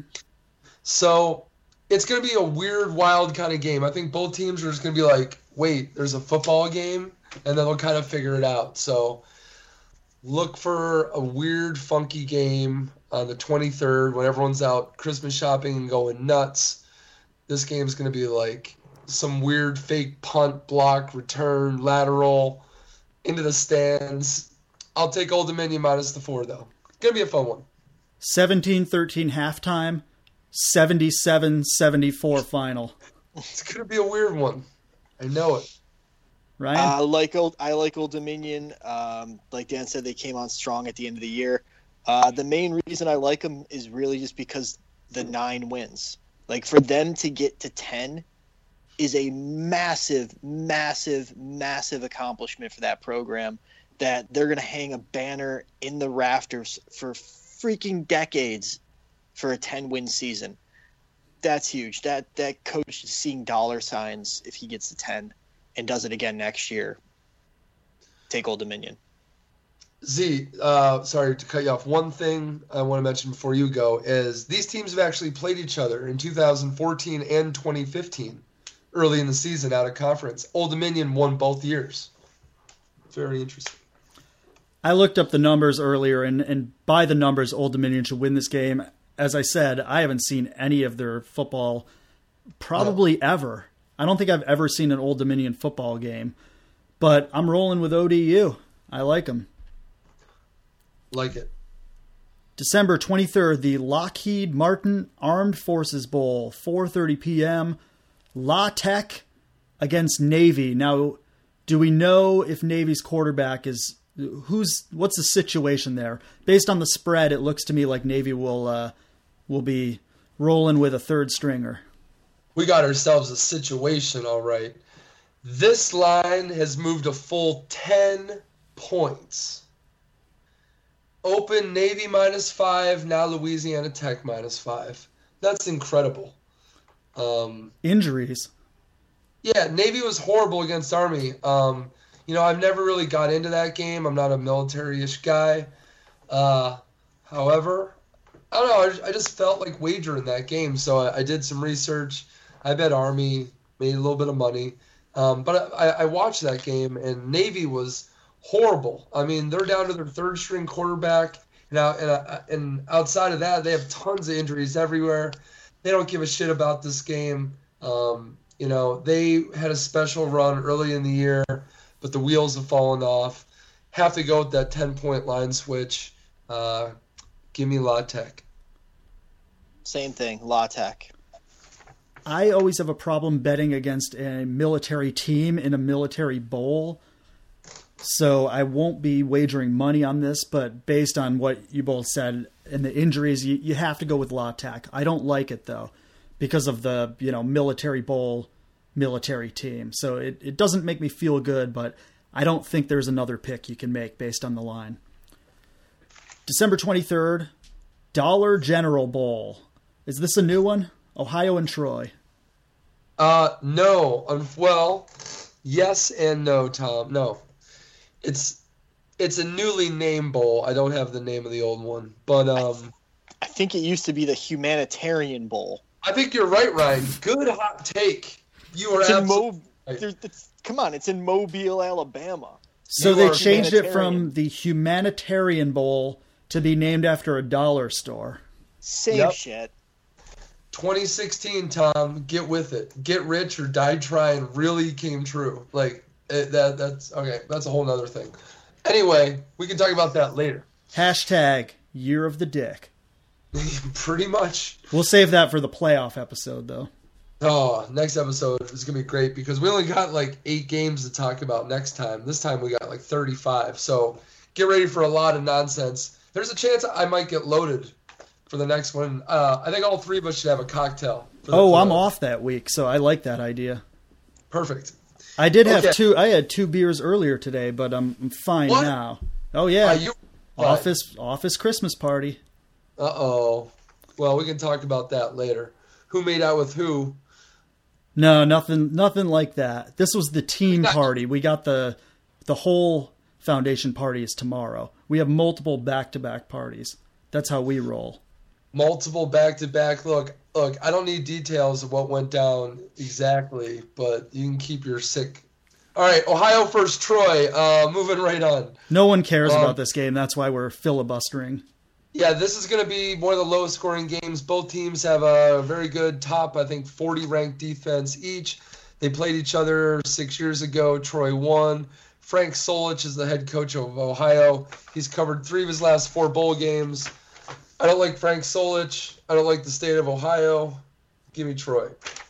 So it's going to be a weird, wild kind of game. I think both teams are just going to be like, wait, there's a football game, and then they'll kind of figure it out. So look for a weird, funky game on the twenty-third when everyone's out Christmas shopping and going nuts. This game's going to be like some weird fake punt, block, return, lateral, into the stands. I'll take Old Dominion minus the four, though. Going to be a fun one. seventeen thirteen halftime, seventy-seven seventy-four final. It's going to be a weird one. I know it. Ryan? I like old. I like Old Dominion. Um, like Dan said, they came on strong at the end of the year. Uh, the main reason I like them is really just because the nine wins. Like for them to get to ten is a massive, massive, massive accomplishment for that program. That they're going to hang a banner in the rafters for freaking decades for a ten-win season. That's huge. That that coach is seeing dollar signs if he gets to ten and does it again next year. Take Old Dominion. Z, uh, sorry to cut you off. One thing I want to mention before you go is these teams have actually played each other in two thousand fourteen and twenty fifteen, early in the season out of conference. Old Dominion won both years. Very interesting. I looked up the numbers earlier, and, and by the numbers, Old Dominion should win this game. As I said, I haven't seen any of their football probably yeah. ever. I don't think I've ever seen an Old Dominion football game, but I'm rolling with O D U. I like them. Like it. December twenty-third, the Lockheed Martin Armed Forces Bowl, four thirty p.m. La Tech against Navy. Now, do we know if Navy's quarterback is who's what's the situation there? Based on the spread, it looks to me like Navy will uh, will be rolling with a third stringer. We got ourselves a situation, all right. This line has moved a full ten points. Open Navy minus five, now Louisiana Tech minus five. That's incredible. Um, Injuries. Yeah, Navy was horrible against Army. Um, you know, I've never really got into that game. I'm not a military-ish guy. Uh, however, I don't know. I just, I just felt like wagering that game, so I, I did some research. I bet Army, made a little bit of money. Um, but I, I watched that game, and Navy was horrible. I mean, they're down to their third-string quarterback. Now, and, uh, and outside of that, they have tons of injuries everywhere. They don't give a shit about this game. Um, you know, they had a special run early in the year, but the wheels have fallen off. have to go with that ten-point line switch. Uh, give me La Tech. Same thing, La Tech. I always have a problem betting against a military team in a military bowl. So I won't be wagering money on this, but based on what you both said and the injuries, you, you have to go with La Tech. I don't like it, though, because of the, you know, military bowl, military team. So it, it doesn't make me feel good, but I don't think there's another pick you can make based on the line. December twenty-third, Dollar General Bowl. Is this a new one? Ohio and Troy. Uh, no. Um, well, yes and no, Tom. No. It's it's a newly named bowl. I don't have the name of the old one. But um, I think it used to be the Humanitarian Bowl. I think you're right, Ryan. Good hot take. You are It's in absolutely Mo- right. there- it's- Come on, it's in Mobile, Alabama. So You they are changed it humanitarian. from the Humanitarian Bowl to be named after a dollar store. Same Yep. shit. twenty sixteen, Tom, get with it. Get rich or die trying really came true. Like it, that. That's okay. That's a whole nother thing. Anyway, we can talk about that later. Hashtag Year of the Dick. Pretty much. We'll save that for the playoff episode, though. Oh, next episode is gonna be great because we only got like eight games to talk about next time. This time we got like thirty-five. So get ready for a lot of nonsense. There's a chance I might get loaded for the next one. Uh, I think all three of us should have a cocktail. For the, Oh, for I'm the- off that week, so I like that idea. Perfect. I did have Okay. two. I had two beers earlier today, but I'm, I'm fine What? now. Oh yeah, Uh, you. office office Christmas party. Uh oh. Well, we can talk about that later. Who made out with who? No, nothing, nothing like that. This was the team Not- party. We got the the whole foundation party is tomorrow. We have multiple back to back parties. That's how we roll. Multiple back-to-back. Look, look. I don't need details of what went down exactly, but you can keep your sick. All right, Ohio first, Troy. Uh, moving right on. No one cares Um, about this game. That's why we're filibustering. Yeah, this is going to be one of the lowest scoring games. Both teams have a very good top, I think, forty ranked defense each. They played each other six years ago. Troy won. Frank Solich is the head coach of Ohio. He's covered three of his last four bowl games. I don't like Frank Solich. I don't like the state of Ohio. Give me Troy.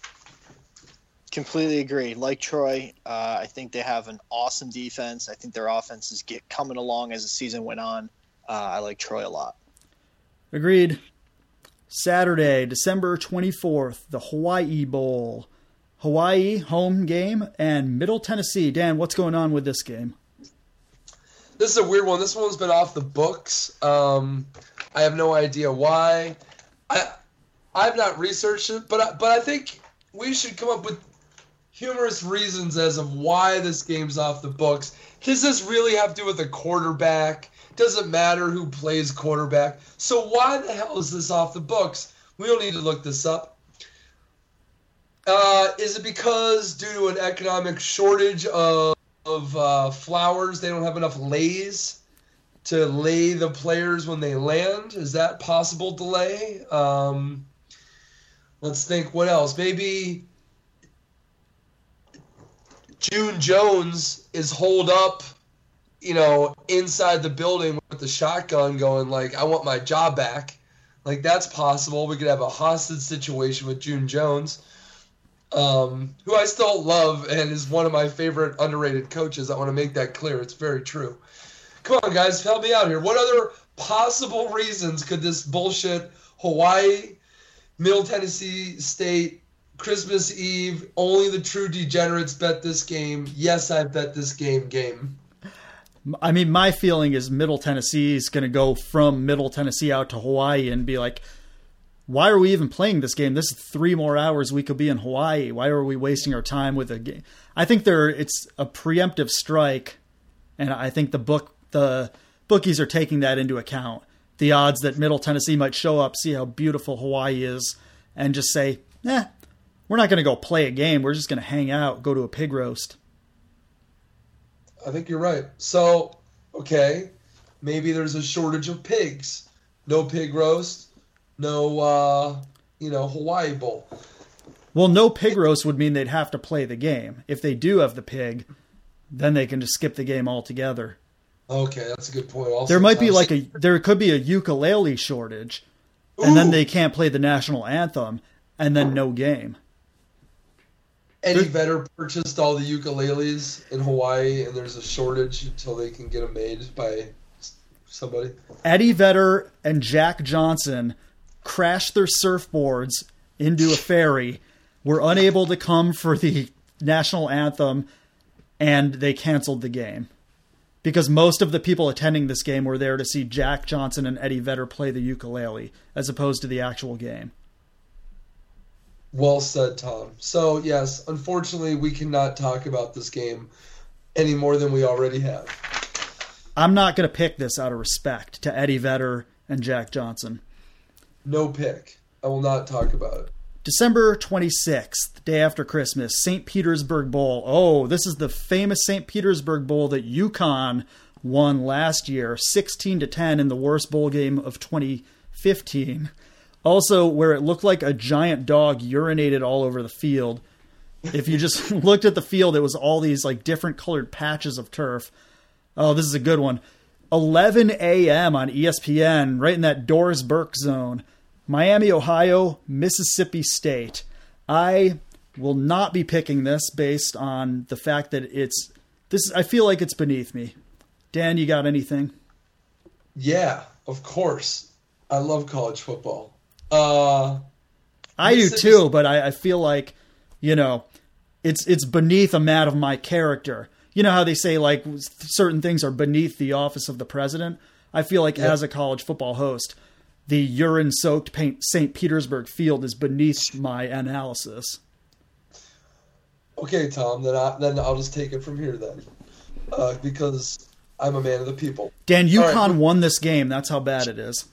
Completely agree. Like Troy, uh, I think they have an awesome defense. I think their offense is get coming along as the season went on. Uh, I like Troy a lot. Agreed. Saturday, December twenty-fourth, the Hawaii Bowl. Hawaii home game and Middle Tennessee. Dan, what's going on with this game? This is a weird one. This one's been off the books. Um, I have no idea why. I I've not researched it, but I, but I think we should come up with humorous reasons as of why this game's off the books. Does this really have to do with a quarterback? Doesn't matter who plays quarterback. So why the hell is this off the books? We don't need to look this up. Uh, is it because due to an economic shortage of, of uh, flowers, they don't have enough lays to lay the players when they land? Is that possible delay? Um, let's think. What else? Maybe June Jones is holed up, you know, inside the building with the shotgun going like, I want my job back. Like, that's possible. We could have a hostage situation with June Jones, um, who I still love and is one of my favorite underrated coaches. I want to make that clear. It's very true. Come on, guys, help me out here. What other possible reasons could this bullshit Hawaii, Middle Tennessee State, Christmas Eve, only the true degenerates bet this game? Yes, I bet this game game. I mean, my feeling is Middle Tennessee is going to go from Middle Tennessee out to Hawaii and be like, why are we even playing this game? This is three more hours we could be in Hawaii. Why are we wasting our time with a game? I think there it's a preemptive strike, and I think the book the bookies are taking that into account. The odds that Middle Tennessee might show up, see how beautiful Hawaii is, and just say, eh, we're not going to go play a game. We're just going to hang out, go to a pig roast. I think you're right. So, okay, maybe there's a shortage of pigs. No pig roast, no, uh, you know, Hawaii Bowl. Well, no pig roast would mean they'd have to play the game. If they do have the pig, then they can just skip the game altogether. Okay, that's a good point. Also, There might be Tom- like a there could be a ukulele shortage, and then they can't play the national anthem, and then no game. Eddie Vedder purchased all the ukuleles in Hawaii, and there's a shortage until they can get them made by somebody. Eddie Vedder and Jack Johnson crashed their surfboards into a ferry, were unable to come for the national anthem, and they canceled the game. Because most of the people attending this game were there to see Jack Johnson and Eddie Vedder play the ukulele, as opposed to the actual game. Well said, Tom. So, yes, unfortunately, we cannot talk about this game any more than we already have. I'm not going to pick this out of respect to Eddie Vedder and Jack Johnson. No pick. I will not talk about it. December twenty-sixth, day after Christmas, Saint Petersburg Bowl. Oh, this is the famous Saint Petersburg Bowl that UConn won last year, sixteen to ten in the worst bowl game of twenty fifteen. Also, where it looked like a giant dog urinated all over the field. If you just looked at the field, it was all these like different colored patches of turf. Oh, this is a good one. eleven a.m. on E S P N, right in that Doris Burke zone. Miami, Ohio, Mississippi State. I will not be picking this based on the fact that it's this. I feel like it's beneath me. Dan, you got anything? Yeah, of course. I love college football. Uh, I do too, but I, I feel like, you know, it's it's beneath a man of my character. You know how they say like certain things are beneath the office of the president? I feel like Yep. as a college football host, the urine-soaked Saint Petersburg field is beneath my analysis. Okay, Tom, then, I, then I'll just take it from here then. Uh, because I'm a man of the people. Dan, All UConn right. won this game. That's how bad it is.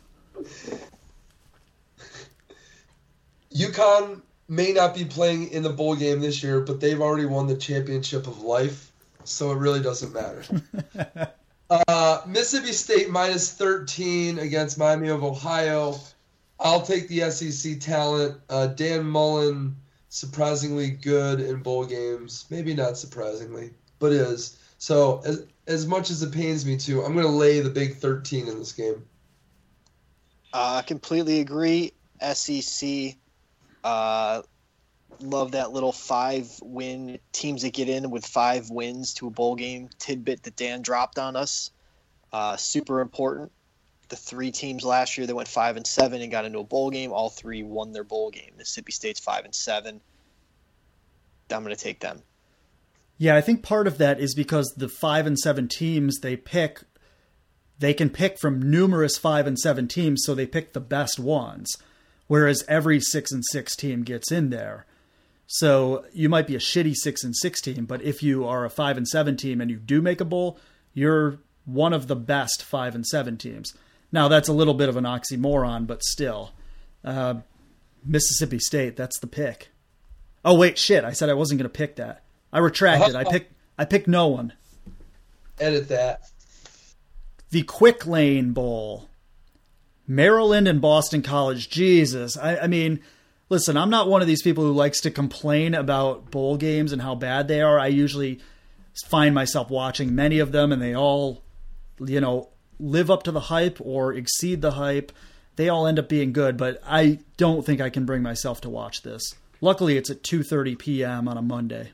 UConn may not be playing in the bowl game this year, but they've already won the championship of life, so it really doesn't matter. uh, Mississippi State minus thirteen against Miami of Ohio. I'll take the S E C talent. Uh, Dan Mullen, surprisingly good in bowl games. Maybe not surprisingly, but is. So as, as much as it pains me to, I'm going to lay the big thirteen in this game. I uh, completely agree. S E C, uh, love that little five-win teams that get in with five wins to a bowl game tidbit that Dan dropped on us. Uh, super important. The three teams last year that went five and seven and got into a bowl game, all three won their bowl game. Mississippi State's five and seven. I'm going to take them. Yeah, I think part of that is because the five and seven teams they pick, they can pick from numerous five and seven teams, so they pick the best ones. Whereas every six and six team gets in there. So you might be a shitty six and six team, but if you are a five and seven team and you do make a bowl, you're one of the best five and seven teams. Now that's a little bit of an oxymoron, but still, uh, Mississippi State, that's the pick. Oh wait, shit! I said I wasn't going to pick that. I retracted. I picked. I picked no one. Edit that. The Quick Lane Bowl. Maryland and Boston College. Jesus. I, I mean, listen, I'm not one of these people who likes to complain about bowl games and how bad they are. I usually find myself watching many of them and they all, you know, live up to the hype or exceed the hype. They all end up being good, but I don't think I can bring myself to watch this. Luckily, it's at two thirty p.m. on a Monday.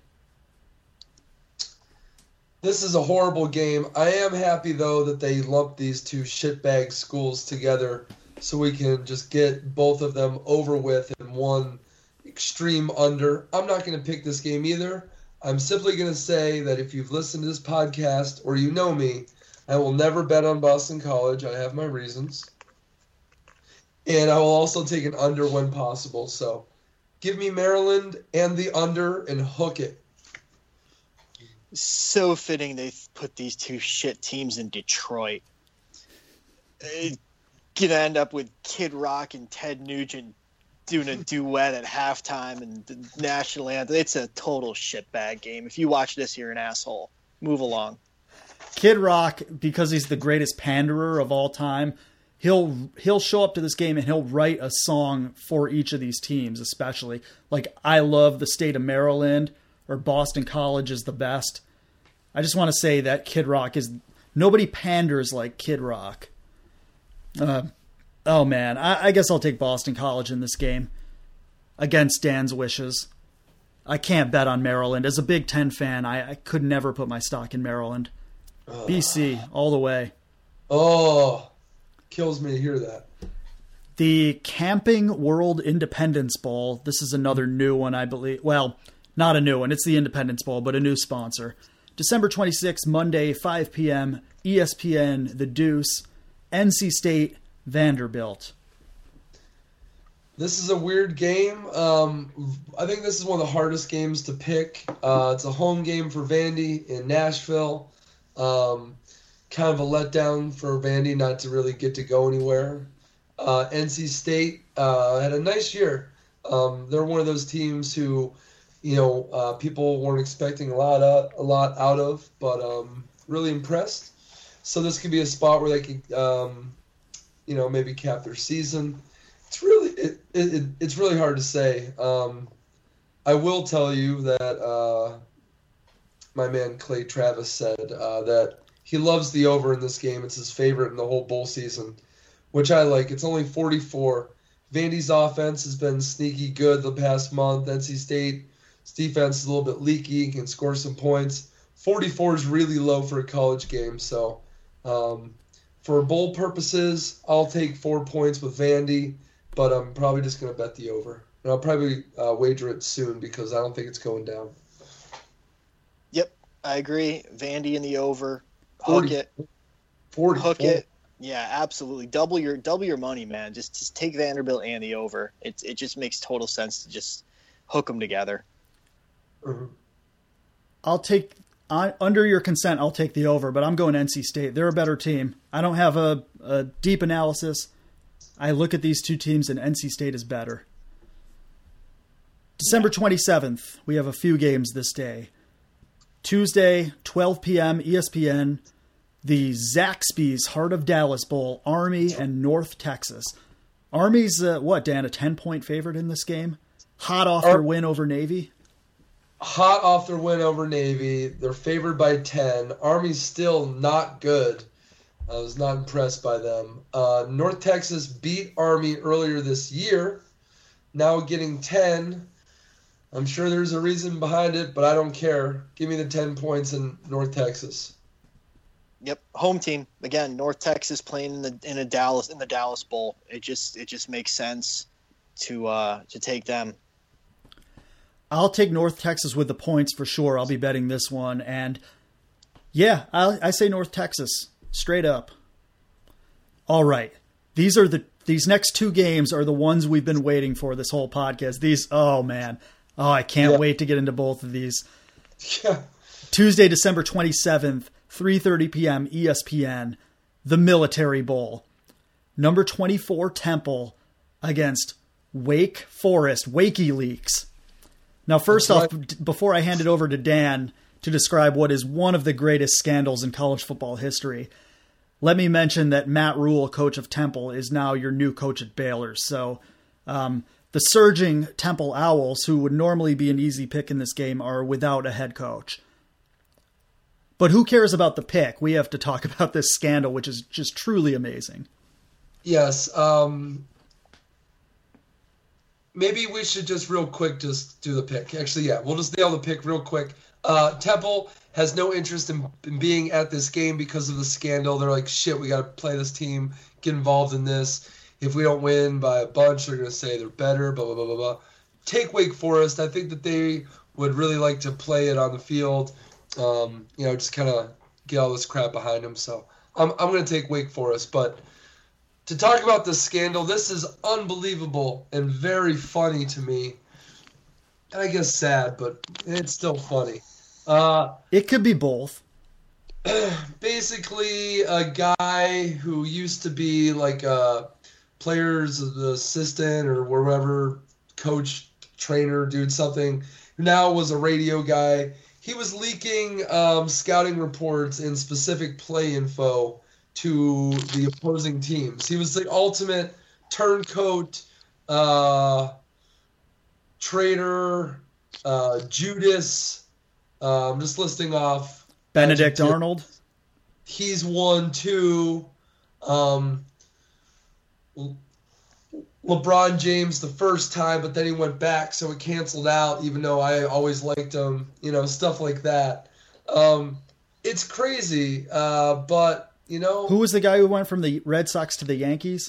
This is a horrible game. I am happy, though, that they lumped these two shitbag schools together so we can just get both of them over with in one extreme under. I'm not going to pick this game either. I'm simply going to say that if you've listened to this podcast or you know me, I will never bet on Boston College. I have my reasons. And I will also take an under when possible. So give me Maryland and the under and hook it. So fitting they put these two shit teams in Detroit. It's gonna end up with Kid Rock and Ted Nugent doing a duet at halftime and the national anthem. It's a total shitbag game. If you watch this, you're an asshole. Move along. Kid Rock, because he's the greatest panderer of all time, he'll he'll show up to this game and he'll write a song for each of these teams, especially. Like, I love the state of Maryland, or Boston College is the best. I just want to say that Kid Rock is Nobody panders like Kid Rock. Uh, oh, man. I, I guess I'll take Boston College in this game. Against Dan's wishes. I can't bet on Maryland. As a Big Ten fan, I, I could never put my stock in Maryland. Oh. B C, all the way. Oh, kills me to hear that. The Camping World Independence Bowl. This is another new one, I believe. Well, not a new one. It's the Independence Bowl, but a new sponsor. December twenty-sixth, Monday, five p.m., E S P N, The Deuce, N C State, Vanderbilt. This is a weird game. Um, I think this is one of the hardest games to pick. Uh, it's a home game for Vandy in Nashville. Um, kind of a letdown for Vandy not to really get to go anywhere. Uh, N C State uh, had a nice year. Um, they're one of those teams who, you know, uh, people weren't expecting a lot of, a lot out of, but um, really impressed. So this could be a spot where they could, um, you know, maybe cap their season. It's really it, it, it's really hard to say. Um, I will tell you that uh, my man Clay Travis said uh, that he loves the over in this game. It's his favorite in the whole bowl season, which I like. It's only forty-four. Vandy's offense has been sneaky good the past month. N C State's defense is a little bit leaky and can score some points. forty-four is really low for a college game. So um, for bowl purposes, I'll take four points with Vandy. But I'm probably just going to bet the over. And I'll probably uh, wager it soon because I don't think it's going down. Yep, I agree. Vandy in the over. forty, Hook it. forty, Hook forty. it. Yeah, absolutely. Double your double your money, man. Just just take Vanderbilt and the over. It it just makes total sense to just hook them together. Mm-hmm. I'll take uh, under your consent. I'll take the over, but I'm going N C State. They're a better team. I don't have a, a deep analysis. I look at these two teams, and N C State is better. December twenty-seventh, we have a few games this day. Tuesday, twelve p.m., E S P N, the Zaxby's Heart of Dallas Bowl, Army and North Texas. Army's, uh, what, Dan, a ten-point favorite in this game? Hot off their win over Navy? Hot off their win over Navy. They're favored by ten. Army's still not good. I was not impressed by them. Uh, North Texas beat Army earlier this year. Now getting ten. I'm sure there's a reason behind it, but I don't care. Give me the ten points in North Texas. Yep, home team again. North Texas playing in the in a Dallas in the Dallas Bowl. It just it just makes sense to uh, to take them. I'll take North Texas with the points for sure. I'll be betting this one, and yeah, I I say North Texas. Straight up. All right. These are the these next two games are the ones we've been waiting for this whole podcast. These oh man. Oh, I can't yeah. wait to get into both of these. Yeah. Tuesday, December twenty-seventh, three thirty p.m. E S P N, the Military Bowl. Number twenty-four Temple against Wake Forest, WikiLeaks. Now, first That's off, right. before I hand it over to Dan to describe what is one of the greatest scandals in college football history, let me mention that Matt Rule, coach of Temple, is now your new coach at Baylor. So um, the surging Temple Owls, who would normally be an easy pick in this game, are without a head coach. But who cares about the pick? We have to talk about this scandal, which is just truly amazing. Yes. Um, maybe we should just real quick just do the pick. Actually, yeah, we'll just nail the pick real quick. Uh, Temple has no interest in, in being at this game because of the scandal. They're like, shit, we got to play this team, get involved in this. If we don't win by a bunch, they're going to say they're better, blah, blah, blah, blah, blah. Take Wake Forest. I think that they would really like to play it on the field, um, you know, just kind of get all this crap behind them. So I'm, I'm going to take Wake Forest. But to talk about this scandal, this is unbelievable and very funny to me. And I guess sad, but it's still funny. Uh, it could be both. Basically, a guy who used to be like a player's assistant or wherever, coach, trainer, dude, something, who now was a radio guy. He was leaking um, scouting reports and specific play info to the opposing teams. He was the ultimate turncoat, uh, traitor, uh, Judas. Uh, I'm just listing off. Benedict Arnold. he's won two. Um, LeBron James the first time, but then he went back, so it canceled out, even though I always liked him, you know, stuff like that. Um, it's crazy, uh, but, you know. Who was the guy who went from the Red Sox to the Yankees?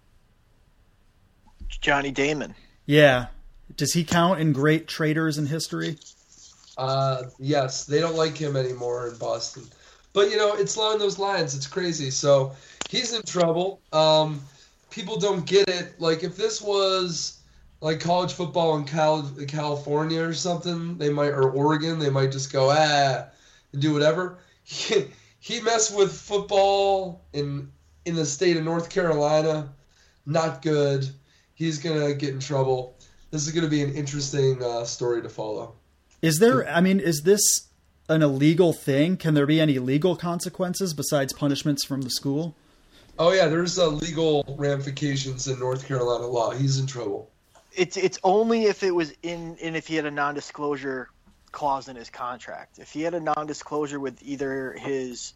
Johnny Damon. Yeah. Does he count in great traders in history? Uh, yes, they don't like him anymore in Boston. But, you know, it's along those lines. It's crazy. So he's in trouble. Um, people don't get it. Like, if this was like college football in Cal- California or something, they might, or Oregon, they might just go, ah, and do whatever. He, he messed with football in in the state of North Carolina. Not good. He's going to get in trouble. This is going to be an interesting uh, story to follow. Is there, I mean, is this an illegal thing? Can there be any legal consequences besides punishments from the school? Oh, yeah, there's uh, legal ramifications in North Carolina law. He's in trouble. It's it's only if it was in, and if he had a non-disclosure clause in his contract. If he had a non-disclosure with either his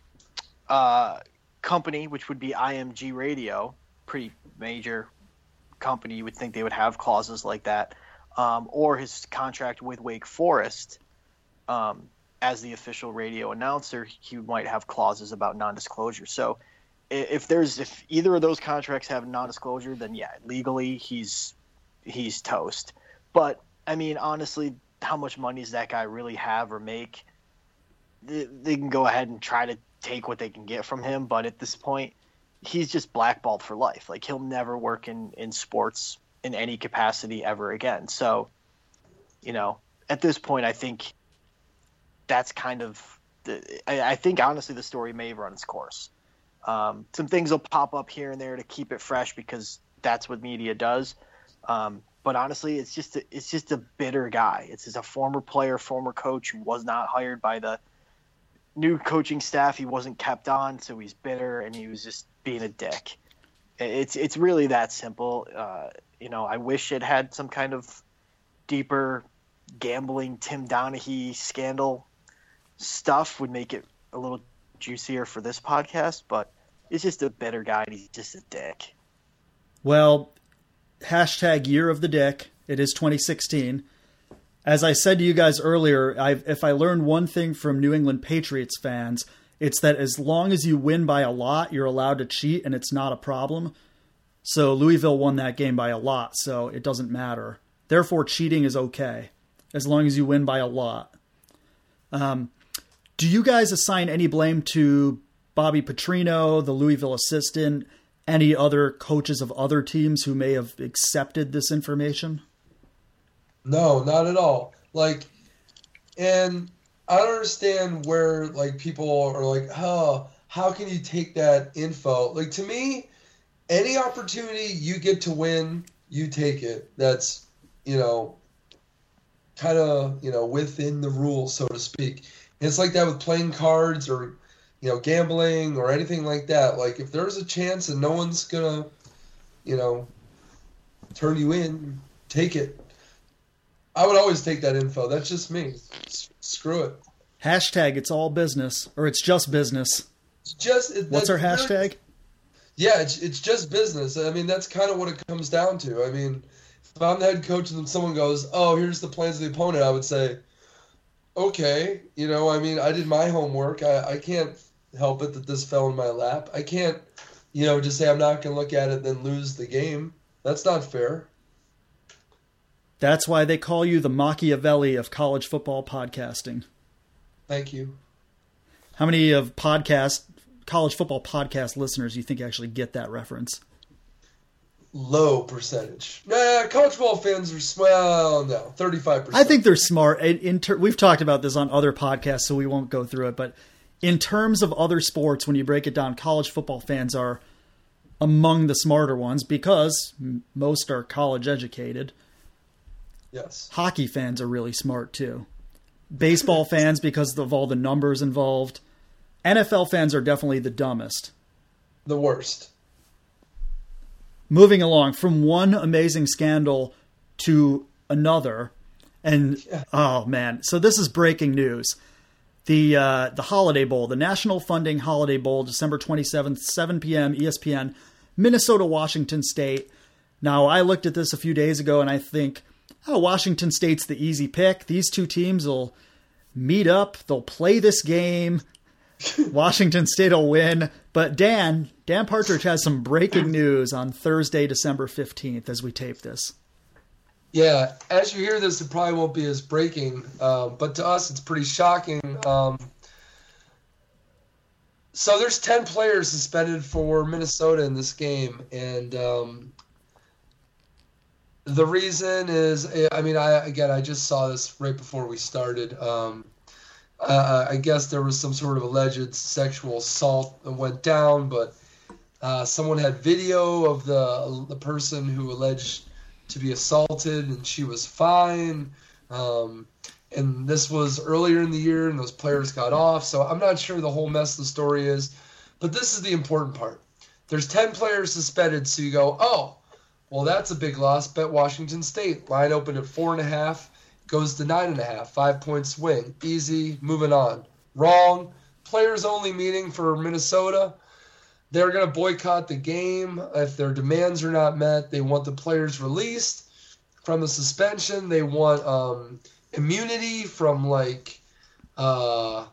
uh, company, which would be I M G Radio, pretty major company, you would think they would have clauses like that, um, or his contract with Wake Forest, um, as the official radio announcer, he might have clauses about non-disclosure. So if there's if either of those contracts have non-disclosure, then yeah, legally he's he's toast. But I mean, honestly, how much money does that guy really have or make? They, they can go ahead and try to take what they can get from him, but at this point, he's just blackballed for life. Like, he'll never work in, in sports in any capacity ever again. So, you know, at this point, I think that's kind of the, I, I think honestly the story may have run its course. Um, some things will pop up here and there to keep it fresh because that's what media does. Um, but honestly, it's just a, it's just a bitter guy. It's just a former player, former coach who was not hired by the new coaching staff. He wasn't kept on, so he's bitter and he was just being a dick. It's it's really that simple. Uh, you know, I wish it had some kind of deeper gambling Tim Donaghy scandal stuff would make it a little juicier for this podcast, but it's just a bitter guy and he's just a dick. Well, hashtag year of the dick. It is twenty sixteen. As I said to you guys earlier, I've, if I learned one thing from New England Patriots fans, it's that as long as you win by a lot, you're allowed to cheat and it's not a problem. So Louisville won that game by a lot, so it doesn't matter. Therefore, cheating is okay, as long as you win by a lot. Um, do you guys assign any blame to Bobby Petrino, the Louisville assistant, any other coaches of other teams who may have accepted this information? No, not at all. Like, and I don't understand where, like, people are like, oh, how can you take that info? Like, to me, any opportunity you get to win, you take it. That's, you know, kind of, you know, within the rules, so to speak. And it's like that with playing cards or, you know, gambling or anything like that. Like, if there's a chance and no one's going to, you know, turn you in, take it. I would always take that info. That's just me. S- screw it. Hashtag it's all business, or it's just business. It's just it, What's our hashtag? Yeah, it's it's just business. I mean, that's kind of what it comes down to. I mean, if I'm the head coach and then someone goes, "Oh, here's the plans of the opponent," I would say, "Okay, you know, I mean, I did my homework. I, I can't help it that this fell in my lap. I can't, you know, just say I'm not going to look at it and then lose the game. That's not fair." That's why they call you the Machiavelli of college football podcasting. Thank you. How many of podcast college football podcast listeners do you think actually get that reference? Low percentage. Nah, college football fans are, well, no, thirty-five percent. I think they're smart. In, in ter- we've talked about this on other podcasts, so we won't go through it. But in terms of other sports, when you break it down, college football fans are among the smarter ones because m- most are college educated. Yes. Hockey fans are really smart too. Baseball fans because of all the numbers involved. N F L fans are definitely the dumbest. The worst. Moving along from one amazing scandal to another. And, Yeah. oh man. So this is breaking news. The uh, the Holiday Bowl, the National Funding Holiday Bowl, December twenty-seventh, seven p.m., E S P N, Minnesota, Washington State. Now, I looked at this a few days ago, and I think, oh, Washington State's the easy pick. These two teams will meet up. They'll play this game. Washington State will win. But Dan, Dan Partridge has some breaking news on Thursday, December fifteenth, as we tape this. Yeah, as you hear this, it probably won't be as breaking, uh, but to us, it's pretty shocking. Um, so there's ten players suspended for Minnesota in this game, and um, the reason is, I mean, I again, I just saw this right before we started. Um, uh, I guess there was some sort of alleged sexual assault that went down, but uh, someone had video of the the person who alleged to be assaulted, and she was fine. Um, and this was earlier in the year, and those players got off. So I'm not sure the whole mess of the story is, but this is the important part. There's ten players suspended, so you go, oh, well, that's a big loss. Bet Washington State. Line opened at four and a half, goes to nine and a half. Five point swing. Easy, moving on. Wrong. Players only meeting for Minnesota. They're going to boycott the game if their demands are not met. They want the players released from the suspension. They want um, immunity from, like, uh,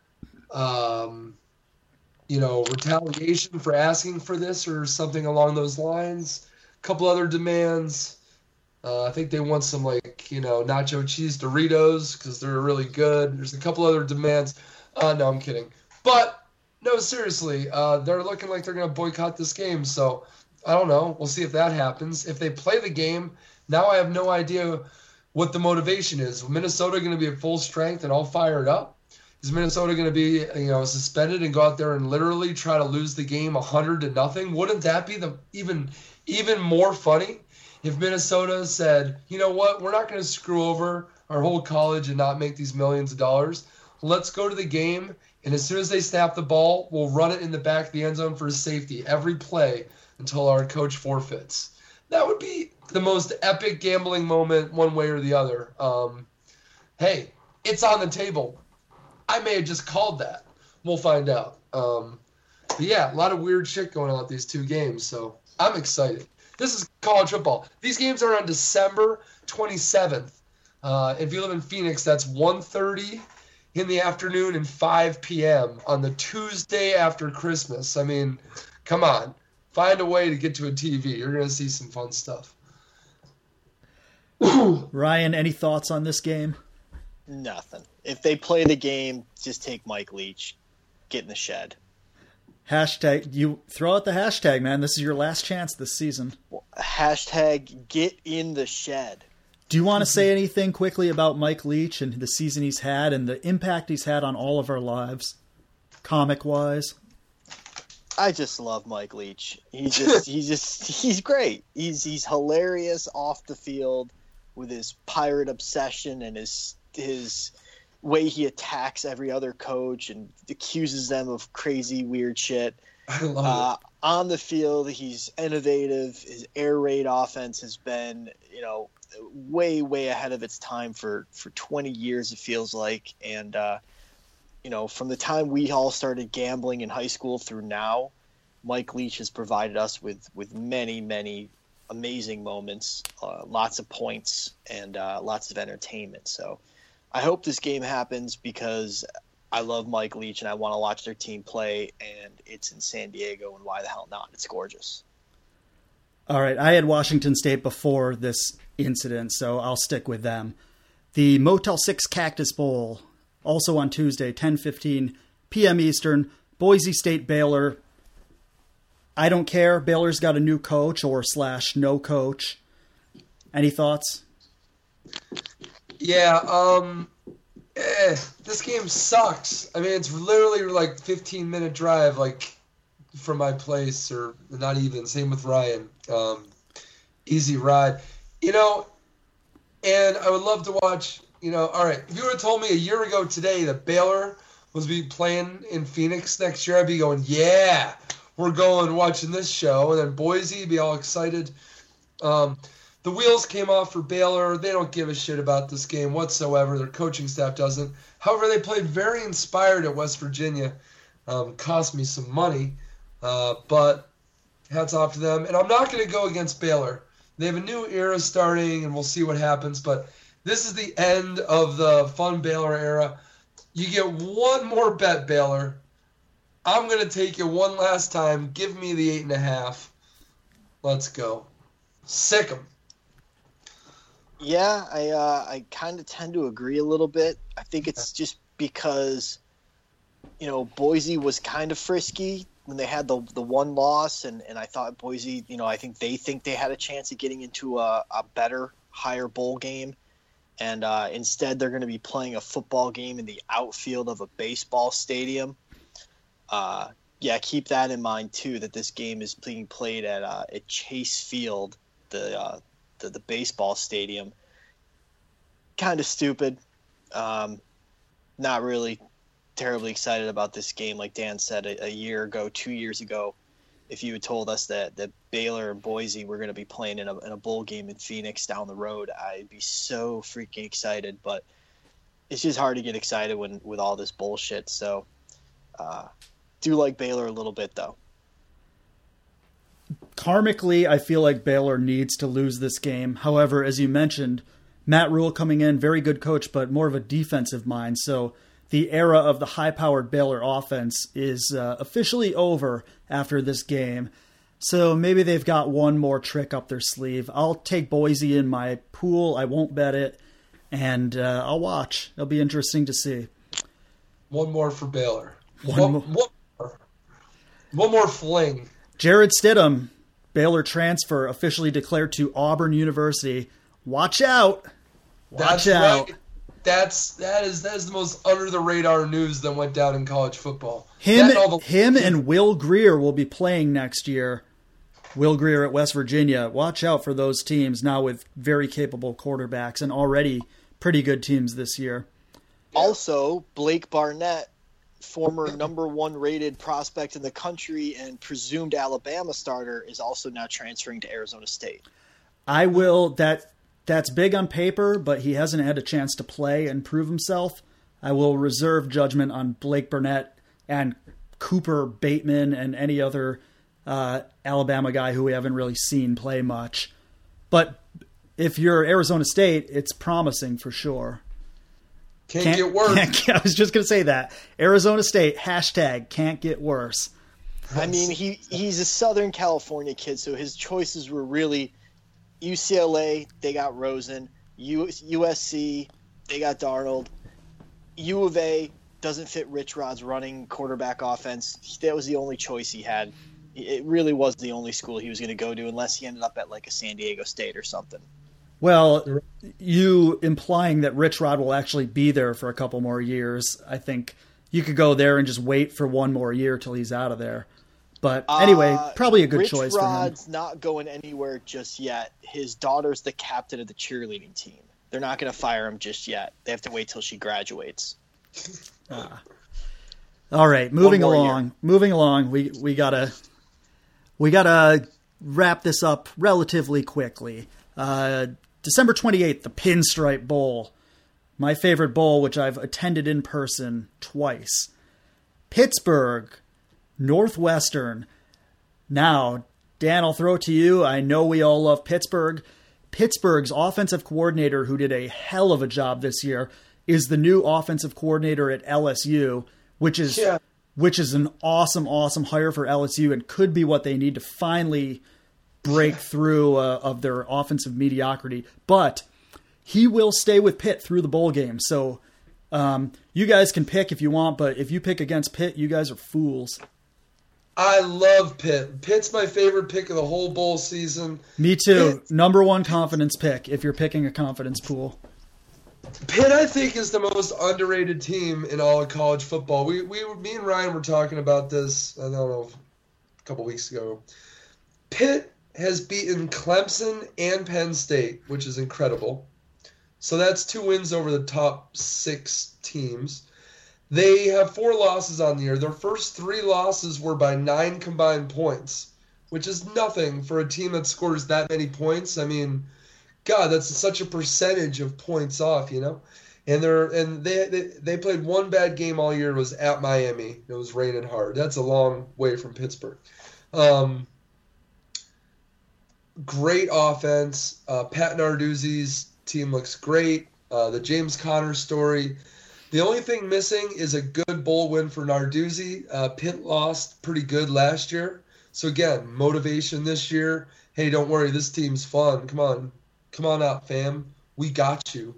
um, you know, retaliation for asking for this or something along those lines. A couple other demands. Uh, I think they want some, like, you know, nacho cheese Doritos because they're really good. There's a couple other demands. Uh, no, I'm kidding. But no, seriously, uh, they're looking like they're going to boycott this game. So, I don't know. We'll see if that happens. If they play the game, now I have no idea what the motivation is. Is Minnesota going to be at full strength and all fired up? Is Minnesota going to be, you know, suspended and go out there and literally try to lose the game one hundred to nothing? Wouldn't that be the even even more funny if Minnesota said, you know what, we're not going to screw over our whole college and not make these millions of dollars. Let's go to the game. And as soon as they snap the ball, we'll run it in the back of the end zone for safety every play until our coach forfeits. That would be the most epic gambling moment one way or the other. Um, hey, it's on the table. I may have just called that. We'll find out. Um, but yeah, a lot of weird shit going on with these two games, so I'm excited. This is college football. These games are on December twenty-seventh. Uh, if you live in Phoenix, that's one thirty in the afternoon and five p.m. on the Tuesday after Christmas. I mean, come on. Find a way to get to a T V. You're going to see some fun stuff. Ryan, any thoughts on this game? Nothing. If they play the game, just take Mike Leach. Get in the shed. Hashtag, you throw out the hashtag, man. This is your last chance this season. Hashtag get in the shed. Do you want to say anything quickly about Mike Leach and the season he's had and the impact he's had on all of our lives, comic-wise? I just love Mike Leach. He just, he's just, he's great. He's he's hilarious off the field with his pirate obsession and his his way he attacks every other coach and accuses them of crazy weird shit. I love uh, it. On the field, he's innovative. His air raid offense has been, you know, way, way ahead of its time for, for twenty years, it feels like. And, uh, you know, from the time we all started gambling in high school through now, Mike Leach has provided us with, with many, many amazing moments, uh, lots of points, and uh, lots of entertainment. So I hope this game happens because I love Mike Leach and I want to watch their team play, and it's in San Diego, and why the hell not? It's gorgeous. All right, I had Washington State before this incident, so I'll stick with them. The Motel six Cactus Bowl, also on Tuesday, ten fifteen p.m. Eastern, Boise State Baylor. I don't care. Baylor's got a new coach or slash no coach. Any thoughts? Yeah, um, eh, this game sucks. I mean, it's literally like fifteen minute drive, like from my place, or not even. Same with Ryan. Um, easy ride, you know. And I would love to watch. You know, all right. If you would have told me a year ago today that Baylor was be playing in Phoenix next year, I'd be going, yeah, we're going watching this show, and then Boise be all excited. Um, the wheels came off for Baylor. They don't give a shit about this game whatsoever. Their coaching staff doesn't. However, they played very inspired at West Virginia. Um, cost me some money, uh, but hats off to them. And I'm not going to go against Baylor. They have a new era starting, and we'll see what happens. But this is the end of the fun Baylor era. You get one more bet, Baylor. I'm going to take you one last time. Give me the eight and a half. Let's go. Sick 'em. Yeah, I uh, I kind of tend to agree a little bit. I think it's just because, you know, Boise was kind of frisky when they had the the one loss, and, and I thought Boise, you know, I think they think they had a chance of getting into a, a better, higher bowl game. And uh, instead they're going to be playing a football game in the outfield of a baseball stadium. Uh, yeah, keep that in mind, too, that this game is being played at uh, at Chase Field, the, uh, the the baseball stadium. Kind of stupid. Um, not really terribly excited about this game. Like Dan said, a, a year ago, two years ago, if you had told us that, that Baylor and Boise were going to be playing in a, in a bowl game in Phoenix down the road, I'd be so freaking excited. But it's just hard to get excited when with all this bullshit. So uh, do like Baylor a little bit, though. Karmically, I feel like Baylor needs to lose this game. However, as you mentioned, Matt Rule coming in, very good coach, but more of a defensive mind. So the era of the high-powered Baylor offense is uh, officially over after this game. So maybe they've got one more trick up their sleeve. I'll take Boise in my pool. I won't bet it. And uh, I'll watch. It'll be interesting to see. One more for Baylor. One, one, more. one more. One more fling. Jared Stidham, Baylor transfer, officially declared to Auburn University. Watch out. Watch That's out. Right. That's that is that is the most under the radar news that went down in college football. Him, and the, him and Will Greer will be playing next year. Will Greer at West Virginia. Watch out for those teams now with very capable quarterbacks and already pretty good teams this year. Also, Blake Barnett, former number one rated prospect in the country and presumed Alabama starter, is also now transferring to Arizona State. I will that that's big on paper, but he hasn't had a chance to play and prove himself. I will reserve judgment on Blake Burnett and Cooper Bateman and any other uh, Alabama guy who we haven't really seen play much. But if you're Arizona State, it's promising for sure. can't, Can't get worse. can't- I was just going to say that. Arizona State, hashtag can't get worse. I mean, he he's a Southern California kid, so his choices were really U C L A, they got Rosen. U- USC, they got Darnold. U of A doesn't fit Rich Rod's running quarterback offense. That was the only choice he had. It really was the only school he was going to go to unless he ended up at like a San Diego State or something. Well, you implying that Rich Rod will actually be there for a couple more years, I think you could go there and just wait for one more year till he's out of there. But anyway, Uh, probably a good Rich choice Rod's for him. not going anywhere just yet. His daughter's the captain of the cheerleading team. They're not going to fire him just yet. They have to wait till she graduates. Ah. All right, moving more along. year. Moving along. We we gotta we gotta wrap this up relatively quickly. Uh, December twenty-eighth, the Pinstripe Bowl, my favorite bowl, which I've attended in person twice. Pittsburgh, Northwestern. Now, Dan, I'll throw it to you. I know we all love Pittsburgh. Pittsburgh's offensive coordinator, who did a hell of a job this year, is the new offensive coordinator at L S U, which is Yeah. which is an awesome, awesome hire for L S U and could be what they need to finally break through uh, of their offensive mediocrity. But he will stay with Pitt through the bowl game. So um, you guys can pick if you want, but if you pick against Pitt, you guys are fools. I love Pitt. Pitt's my favorite pick of the whole bowl season. Me too. Pitt, Number one confidence pick if you're picking a confidence pool. Pitt, I think, is the most underrated team in all of college football. We, we, were- me and Ryan were talking about this, I don't know, a couple weeks ago. Pitt has beaten Clemson and Penn State, which is incredible. So that's two wins over the top six teams. They have four losses on the year. Their first three losses were by nine combined points, which is nothing for a team that scores that many points. I mean, God, that's such a percentage of points off, you know. And they're and they, they they played one bad game all year. It was at Miami. It was raining hard. That's a long way from Pittsburgh. Um, great offense. Uh, Pat Narduzzi's team looks great. Uh, the James Conner story. The only thing missing is a good bowl win for Narduzzi. Uh, Pitt lost pretty good last year. So again, motivation this year. Hey, don't worry, this team's fun. Come on. Come on out, fam. We got you.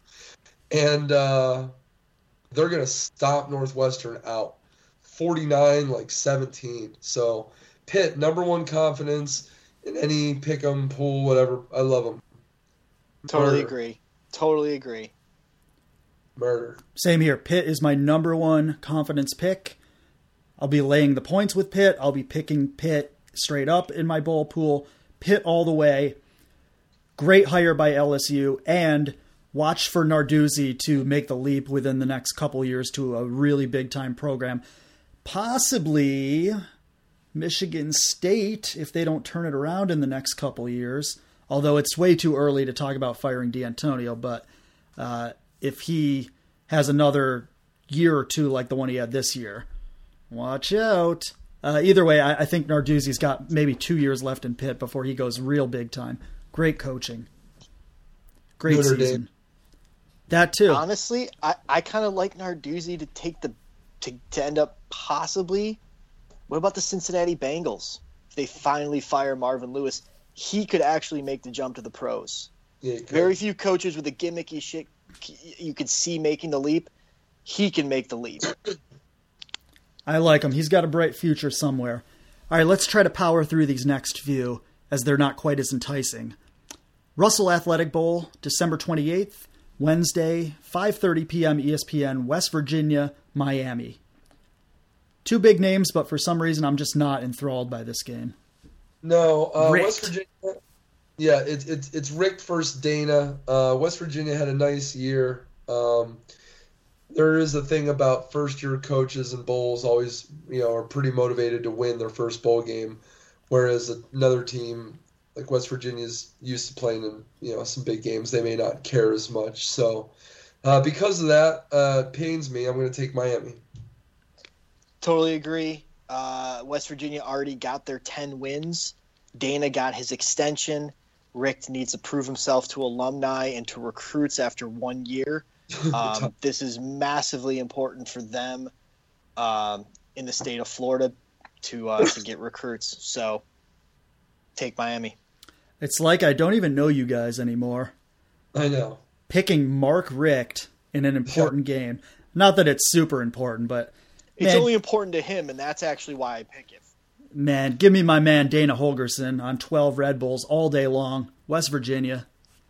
And uh, they're going to stomp Northwestern out. forty-nine, like seventeen. So Pitt, number one confidence in any pick 'em, pool, whatever. I love them. Totally Murder. agree. Totally agree. Murder. Same here. Pitt is my number one confidence pick. I'll be laying the points with Pitt. I'll be picking Pitt straight up in my bowl pool. Pitt all the way. Great hire by L S U. And watch for Narduzzi to make the leap within the next couple years to a really big-time program. Possibly Michigan State, if they don't turn it around in the next couple years. Although it's way too early to talk about firing D'Antonio. But uh, if he has another year or two like the one he had this year, watch out. Uh, either way, I, I think Narduzzi's got maybe two years left in Pitt before he goes real big time. Great coaching. Great Notre season. Dame. That too. Honestly, I, I kind of like Narduzzi to take the to, to end up possibly. What about the Cincinnati Bengals? If they finally fire Marvin Lewis, he could actually make the jump to the pros. Yeah, good. Very few coaches with the gimmicky shit you could see making the leap. He can make the leap. I like him. He's got a bright future somewhere. All right, let's try to power through these next few, as they're not quite as enticing. Russell Athletic Bowl, December twenty-eighth, Wednesday, five thirty p.m. E S P N, West Virginia, Miami. Two big names, but for some reason I'm just not enthralled by this game. No, uh, Richt. West Virginia. Yeah, it's it's it's Richt versus Dana. Uh, West Virginia had a nice year. Um, there is a thing about first year coaches and bowls always, you know, are pretty motivated to win their first bowl game, whereas another team like West Virginia's used to playing in, you know, some big games. They may not care as much. So uh, because of that, uh, it pains me. I'm going to take Miami. Totally agree. Uh, West Virginia already got their ten wins. Dana got his extension. Richt needs to prove himself to alumni and to recruits after one year. Um, this is massively important for them um, in the state of Florida to uh, to get recruits. So take Miami. It's like I don't even know you guys anymore. I know. Picking Mark Richt in an important game. Not that it's super important, but It's man, only important to him, and that's actually why I pick it. man, give me my man Dana Holgerson on twelve Red Bulls all day long. West Virginia.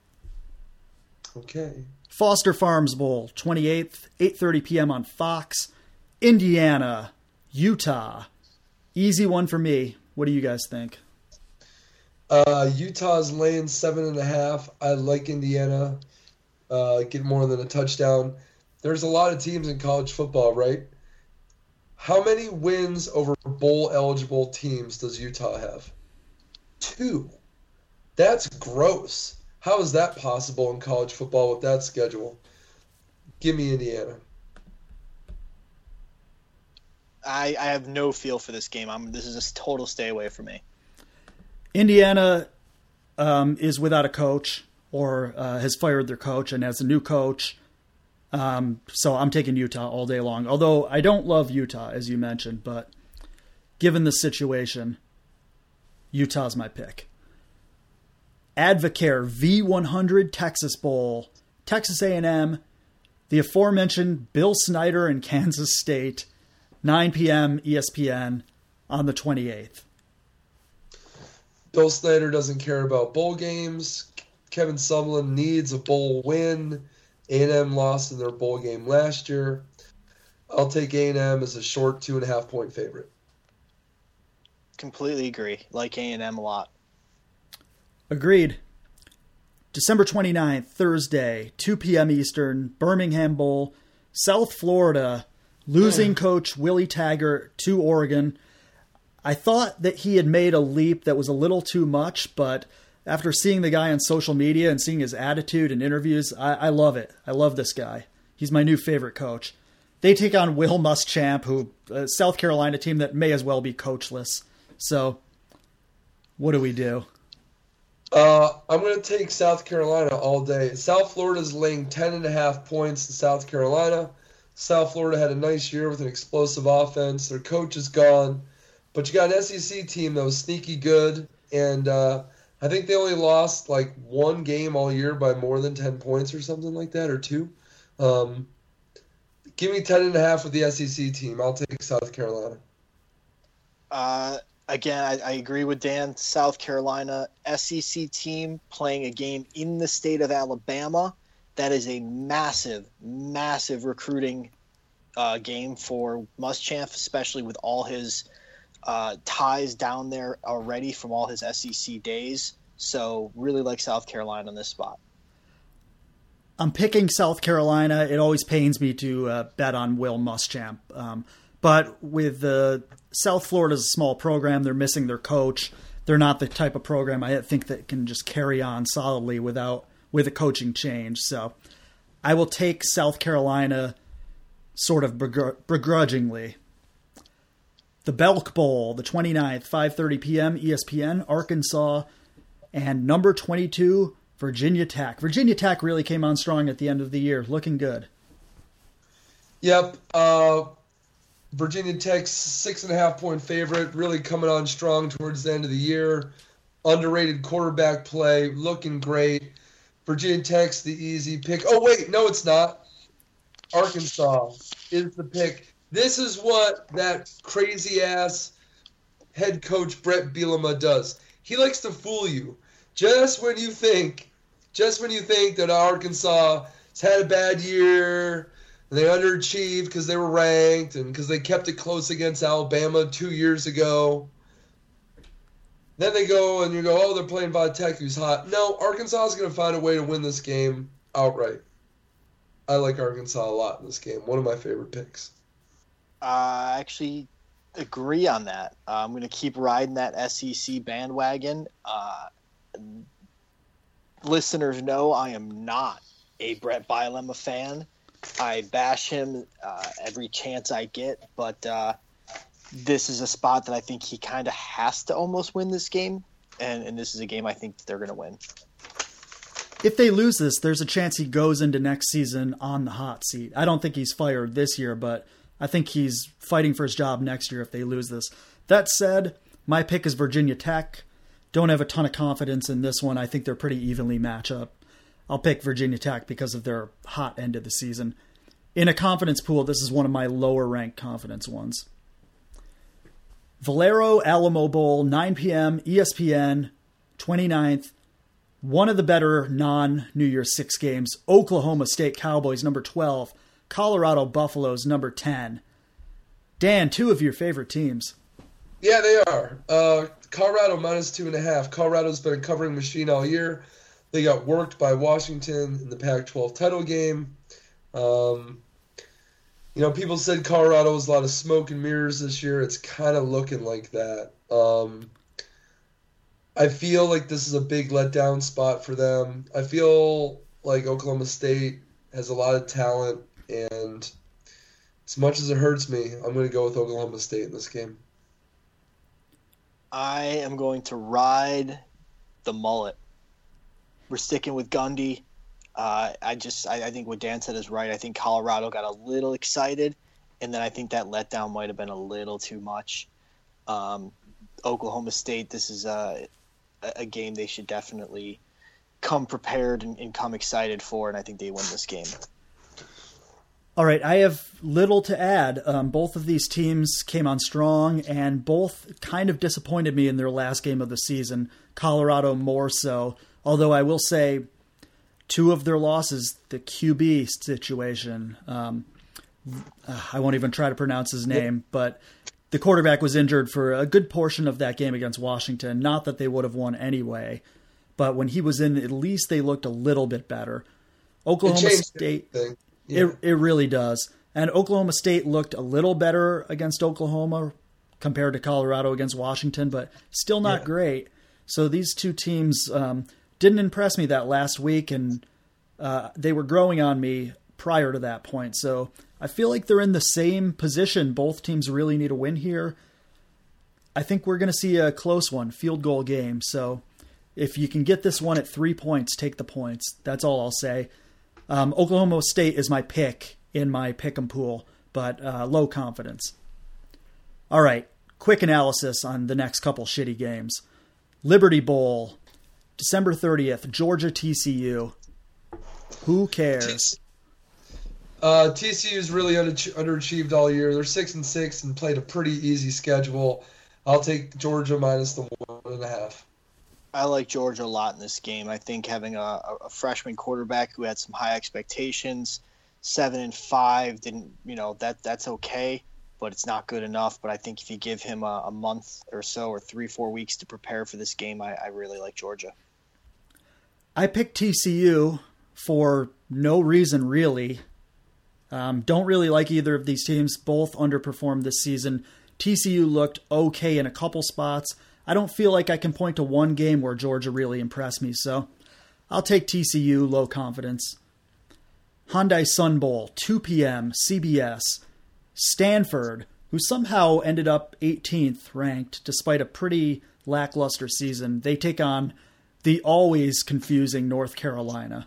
Okay. Foster Farms Bowl, twenty-eighth, eight thirty p.m. on Fox. Indiana, Utah. Easy one for me. What do you guys think? Uh, Utah's laying seven and a half. I like Indiana. Uh, get more than a touchdown. There's a lot of teams in college football, right? How many wins over bowl-eligible teams does Utah have? Two. That's gross. How is that possible in college football with that schedule? Give me Indiana. I, I have no feel for this game. I'm, this is a total stay away from me. Indiana um, is without a coach or uh, has fired their coach and has a new coach. Um, so I'm taking Utah all day long. Although I don't love Utah, as you mentioned, but given the situation, Utah's my pick. Advocare V one hundred Texas Bowl, Texas A and M, the aforementioned Bill Snyder and Kansas State, nine p.m. E S P N on the twenty-eighth. Bill Snyder doesn't care about bowl games. Kevin Sumlin needs a bowl win. A and M lost in their bowl game last year. I'll take A and M as a short two and a half point favorite. Completely agree. Like A and M a lot. Agreed. December twenty-ninth, Thursday, two p.m. Eastern, Birmingham Bowl, South Florida, losing coach Willie Taggart to Oregon. I thought that he had made a leap that was a little too much, but after seeing the guy on social media and seeing his attitude and interviews, I, I love it. I love this guy. He's my new favorite coach. They take on Will Muschamp, who a South Carolina team that may as well be coachless. So, what do we do? Uh, I'm going to take South Carolina all day. South Florida's laying ten and a half points in South Carolina. South Florida had a nice year with an explosive offense. Their coach is gone. But you got an S E C team that was sneaky good. And uh, I think they only lost like one game all year by more than ten points or something like that, or two. Um, give me ten and a half with the S E C team. I'll take South Carolina. Uh, again, I, I agree with Dan. South Carolina S E C team playing a game in the state of Alabama. That is a massive, massive recruiting uh, game for Muschamp, especially with all his uh, ties down there already from all his S E C days. So really like South Carolina in this spot. I'm picking South Carolina. It always pains me to uh, bet on Will Muschamp. Um, but with the uh, South Florida's a small program, they're missing their coach. They're not the type of program I think that can just carry on solidly without with a coaching change. So I will take South Carolina sort of begr- begrudgingly. The Belk Bowl, the twenty-ninth, five thirty p.m., E S P N, Arkansas, and number twenty-two, Virginia Tech. Virginia Tech really came on strong at the end of the year, looking good. Yep. Uh, Virginia Tech's six and a half point favorite, really coming on strong towards the end of the year. Underrated quarterback play, looking great. Virginia Tech's the easy pick. Oh, wait, no, it's not. Arkansas is the pick. This is what that crazy-ass head coach Brett Bielema does. He likes to fool you. Just when you think, just when you think that Arkansas has had a bad year, and they underachieved because they were ranked and because they kept it close against Alabama two years ago. Then they go and you go, oh, they're playing Va Tech, who's hot. No, Arkansas is going to find a way to win this game outright. I like Arkansas a lot in this game. One of my favorite picks. I actually agree on that. Uh, I'm going to keep riding that S E C bandwagon. Uh, listeners know I am not a Brett Bielema fan. I bash him uh, every chance I get, but uh, this is a spot that I think he kind of has to almost win this game, and, and this is a game I think that they're going to win. If they lose this, there's a chance he goes into next season on the hot seat. I don't think he's fired this year, but I think he's fighting for his job next year if they lose this. That said, my pick is Virginia Tech. Don't have a ton of confidence in this one. I think they're pretty evenly matched up. I'll pick Virginia Tech because of their hot end of the season. In a confidence pool, this is one of my lower ranked confidence ones. Valero Alamo Bowl, nine p.m., E S P N, twenty-ninth. One of the better non-New Year's Six games. Oklahoma State Cowboys, number twelve. Colorado Buffaloes, number ten. Dan, two of your favorite teams. Yeah, they are. Uh, Colorado minus two and a half. Colorado's been a covering machine all year. They got worked by Washington in the Pac twelve title game. Um, you know, people said Colorado was a lot of smoke and mirrors this year. It's kind of looking like that. Um, I feel like this is a big letdown spot for them. I feel like Oklahoma State has a lot of talent, and as much as it hurts me, I'm going to go with Oklahoma State in this game. I am going to ride the mullet. We're sticking with Gundy. Uh, I just, I, I think what Dan said is right. I think Colorado got a little excited, and then I think that letdown might have been a little too much. Um, Oklahoma State, this is a, a game they should definitely come prepared and, and come excited for, and I think they win this game. All right, I have little to add. Um, both of these teams came on strong, and both kind of disappointed me in their last game of the season. Colorado more so, although I will say two of their losses, the Q B situation. Um, I won't even try to pronounce his name, but the quarterback was injured for a good portion of that game against Washington. Not that they would have won anyway, but when he was in, at least they looked a little bit better. Oklahoma State, everything. Yeah. it it really does. And Oklahoma State looked a little better against Oklahoma compared to Colorado against Washington, but still not Yeah. great. So these two teams um, didn't impress me that last week, and uh, they were growing on me prior to that point. So I feel like they're in the same position. Both teams really need a win here. I think we're going to see a close one, field goal game. So if you can get this one at three points, take the points. That's all I'll say. Um, Oklahoma State is my pick in my pick'em pool, but uh, low confidence. All right, quick analysis on the next couple shitty games. Liberty Bowl, December thirtieth, Georgia T C U. Who cares? Uh, T C U's really under- underachieved all year. They're six and six and played a pretty easy schedule. I'll take Georgia minus the one and a half. I like Georgia a lot in this game. I think having a, a freshman quarterback who had some high expectations, seven and five, didn't you know that that's okay, but it's not good enough. But I think if you give him a, a month or so, or three, four weeks to prepare for this game, I, I really like Georgia. I picked T C U for no reason really. Um, don't really like either of these teams. Both underperformed this season. T C U looked okay in a couple spots. I don't feel like I can point to one game where Georgia really impressed me, so I'll take T C U, low confidence. Hyundai Sun Bowl, two p.m., C B S. Stanford, who somehow ended up eighteenth ranked despite a pretty lackluster season, they take on the always confusing North Carolina.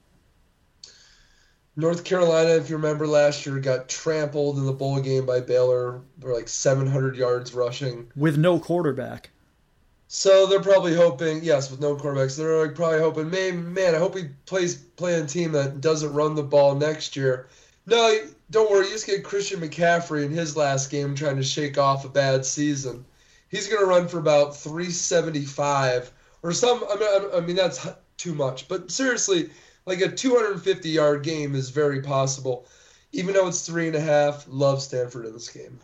North Carolina, if you remember last year, got trampled in the bowl game by Baylor for like seven hundred yards rushing. With no quarterback. So they're probably hoping, yes, with no quarterbacks, they're like probably hoping, man, man, I hope he plays play on a team that doesn't run the ball next year. No, don't worry, you just get Christian McCaffrey in his last game trying to shake off a bad season. He's going to run for about three seventy-five or some. I mean, I mean that's too much, but seriously. Like a two hundred fifty-yard game is very possible. Even though it's three and a half, love Stanford in this game.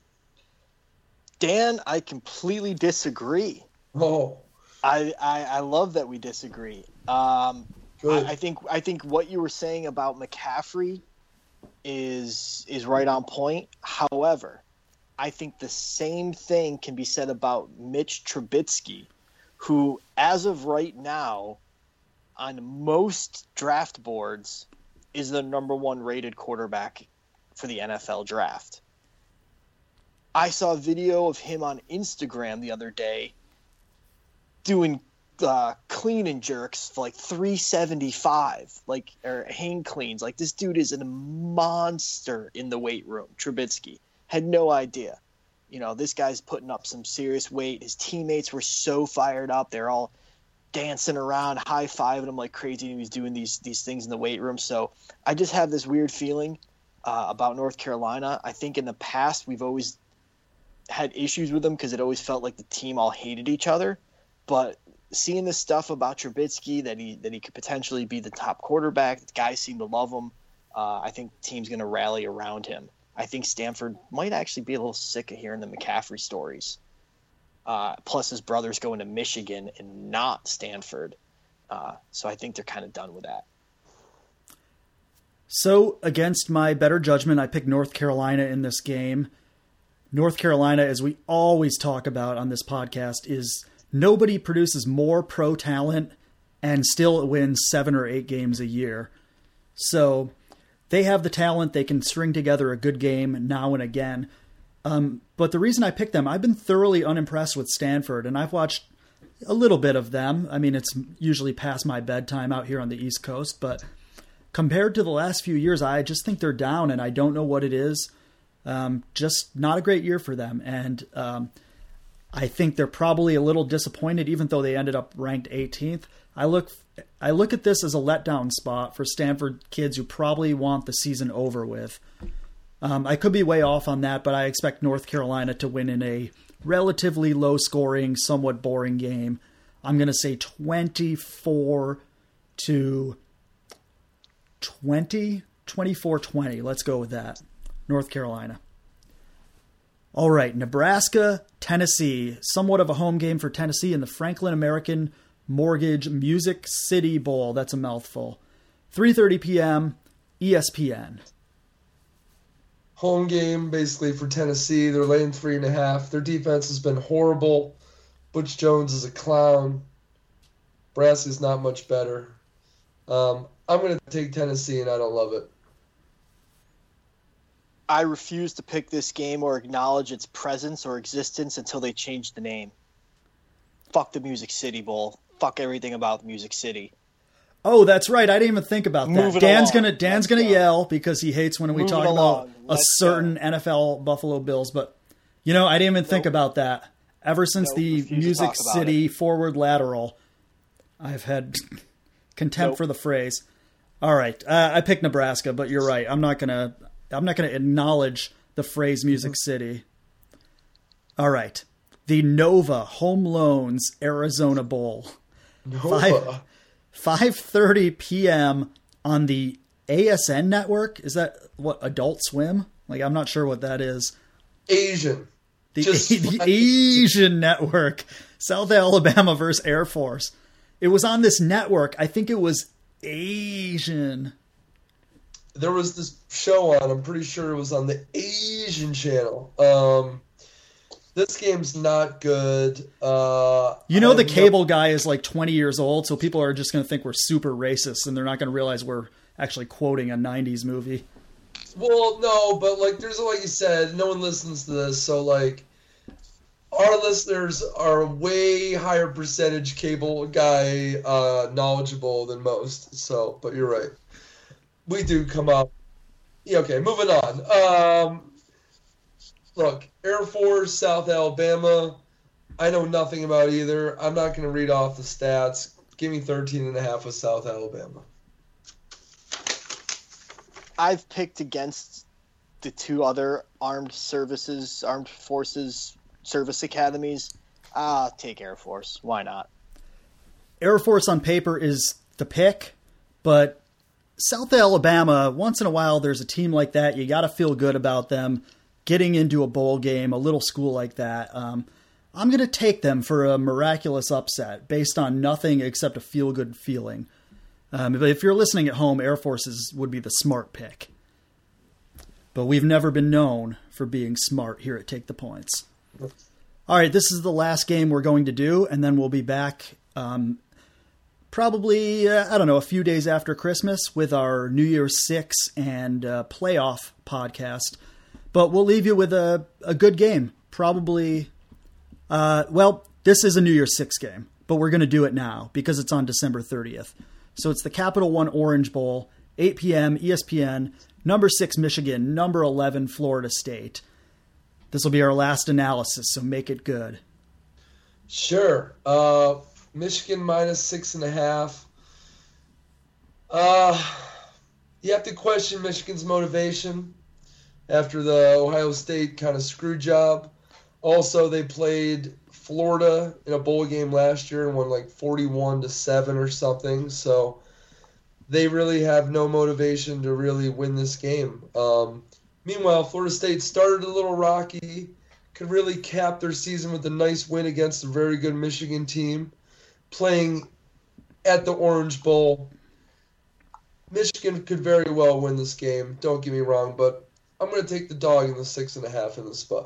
Dan, I completely disagree. Oh. I, I, I love that we disagree. Um, Good. I, I think I think what you were saying about McCaffrey is is right on point. However, I think the same thing can be said about Mitch Trubisky, who, as of right now, on most draft boards, is the number one rated quarterback for the N F L draft. I saw a video of him on Instagram the other day doing uh, clean and jerks for like three seventy-five, like or hang cleans. Like this dude is a monster in the weight room. Trubisky had no idea. You know, this guy's putting up some serious weight. His teammates were so fired up. They're all dancing around, high-fiving him like crazy, and he's doing these these things in the weight room. So I just have this weird feeling uh, about North Carolina. I think in the past we've always had issues with them because it always felt like the team all hated each other. But seeing this stuff about Trubisky, that he that he could potentially be the top quarterback, the guys seem to love him, uh, I think the team's going to rally around him. I think Stanford might actually be a little sick of hearing the McCaffrey stories. Uh, plus his brother's going to Michigan and not Stanford. Uh, so I think they're kind of done with that. So against my better judgment, I picked North Carolina in this game. North Carolina, as we always talk about on this podcast, is nobody produces more pro talent and still wins seven or eight games a year. So they have the talent. They can string together a good game now and again. Um, but the reason I picked them, I've been thoroughly unimpressed with Stanford, and I've watched a little bit of them. I mean, it's usually past my bedtime out here on the East Coast, but compared to the last few years, I just think they're down, and I don't know what it is. Um, just not a great year for them, and um, I think they're probably a little disappointed, even though they ended up ranked eighteenth. I look, I look at this as a letdown spot for Stanford kids who probably want the season over with. Um, I could be way off on that, but I expect North Carolina to win in a relatively low-scoring, somewhat boring game. I'm going to say twenty-four to twenty, twenty-four twenty. Let's go with that. North Carolina. All right, Nebraska, Tennessee. Somewhat of a home game for Tennessee in the Franklin American Mortgage Music City Bowl. That's a mouthful. three thirty p.m., E S P N. Home game basically for Tennessee. They're laying three and a half. Their defense has been horrible. Butch Jones is a clown. Nebraska's not much better. Um, I'm going to take Tennessee, and I don't love it. I refuse to pick this game or acknowledge its presence or existence until they change the name. Fuck the Music City Bowl. Fuck everything about Music City. Oh, that's right. I didn't even think about that. Moving Dan's along. gonna Dan's Let's gonna go. yell because he hates when we Moving talk along. about a Let's certain go. N F L Buffalo Bills. But you know, I didn't even think Nope. about that. Ever since Nope, the refuse to Music talk about City forward lateral, I've had contempt Nope. for the phrase. All right, uh, I picked Nebraska, but you're right. I'm not gonna I'm not gonna acknowledge the phrase Music City. All right, the Nova Home Loans Arizona Bowl. Nova. five thirty p.m. on the A S N network. Is that what, Adult Swim? Like, I'm not sure what that is. Asian. The, Just the like- Asian network. South Alabama versus Air Force. It was on this network. I think it was Asian. There was this show on, I'm pretty sure it was on the Asian channel. Um, this game's not good. Uh, You know, I the have no- cable guy is like twenty years old, so people are just going to think we're super racist, and they're not going to realize we're actually quoting a nineties movie. Well, no, but like there's like you said, no one listens to this, so like our listeners are a way higher percentage cable guy uh, knowledgeable than most. So, but you're right, we do come up. Yeah, okay, moving on. Um, look, Air Force, South Alabama. I know nothing about either. I'm not going to read off the stats. Give me thirteen and a half with South Alabama. I've picked against the two other armed services, armed forces service academies. I'll take Air Force. Why not? Air Force on paper is the pick, but South Alabama, once in a while, there's a team like that. You got to feel good about them getting into a bowl game, a little school like that. Um, I'm going to take them for a miraculous upset based on nothing except a feel-good feeling. Um, but if you're listening at home, Air Forces would be the smart pick. But we've never been known for being smart here at Take the Points. All right, this is the last game we're going to do, and then we'll be back um, probably, uh, I don't know, a few days after Christmas with our New Year's Six and uh, playoff podcast. But we'll leave you with a, a good game. Probably, uh, well, this is a New Year's Six game, but we're going to do it now because it's on December thirtieth. So it's the Capital One Orange Bowl, eight p.m. E S P N, number six Michigan, number eleven Florida State. This will be our last analysis, so make it good. Sure. Uh, Michigan minus six and a half. Uh, you have to question Michigan's motivation after the Ohio State kind of screw job. Also, they played Florida in a bowl game last year and won like forty-one to seven or something. So they really have no motivation to really win this game. Um, meanwhile, Florida State started a little rocky, could really cap their season with a nice win against a very good Michigan team, playing at the Orange Bowl. Michigan could very well win this game, don't get me wrong, but I'm going to take the dog in the six and a half in the spot.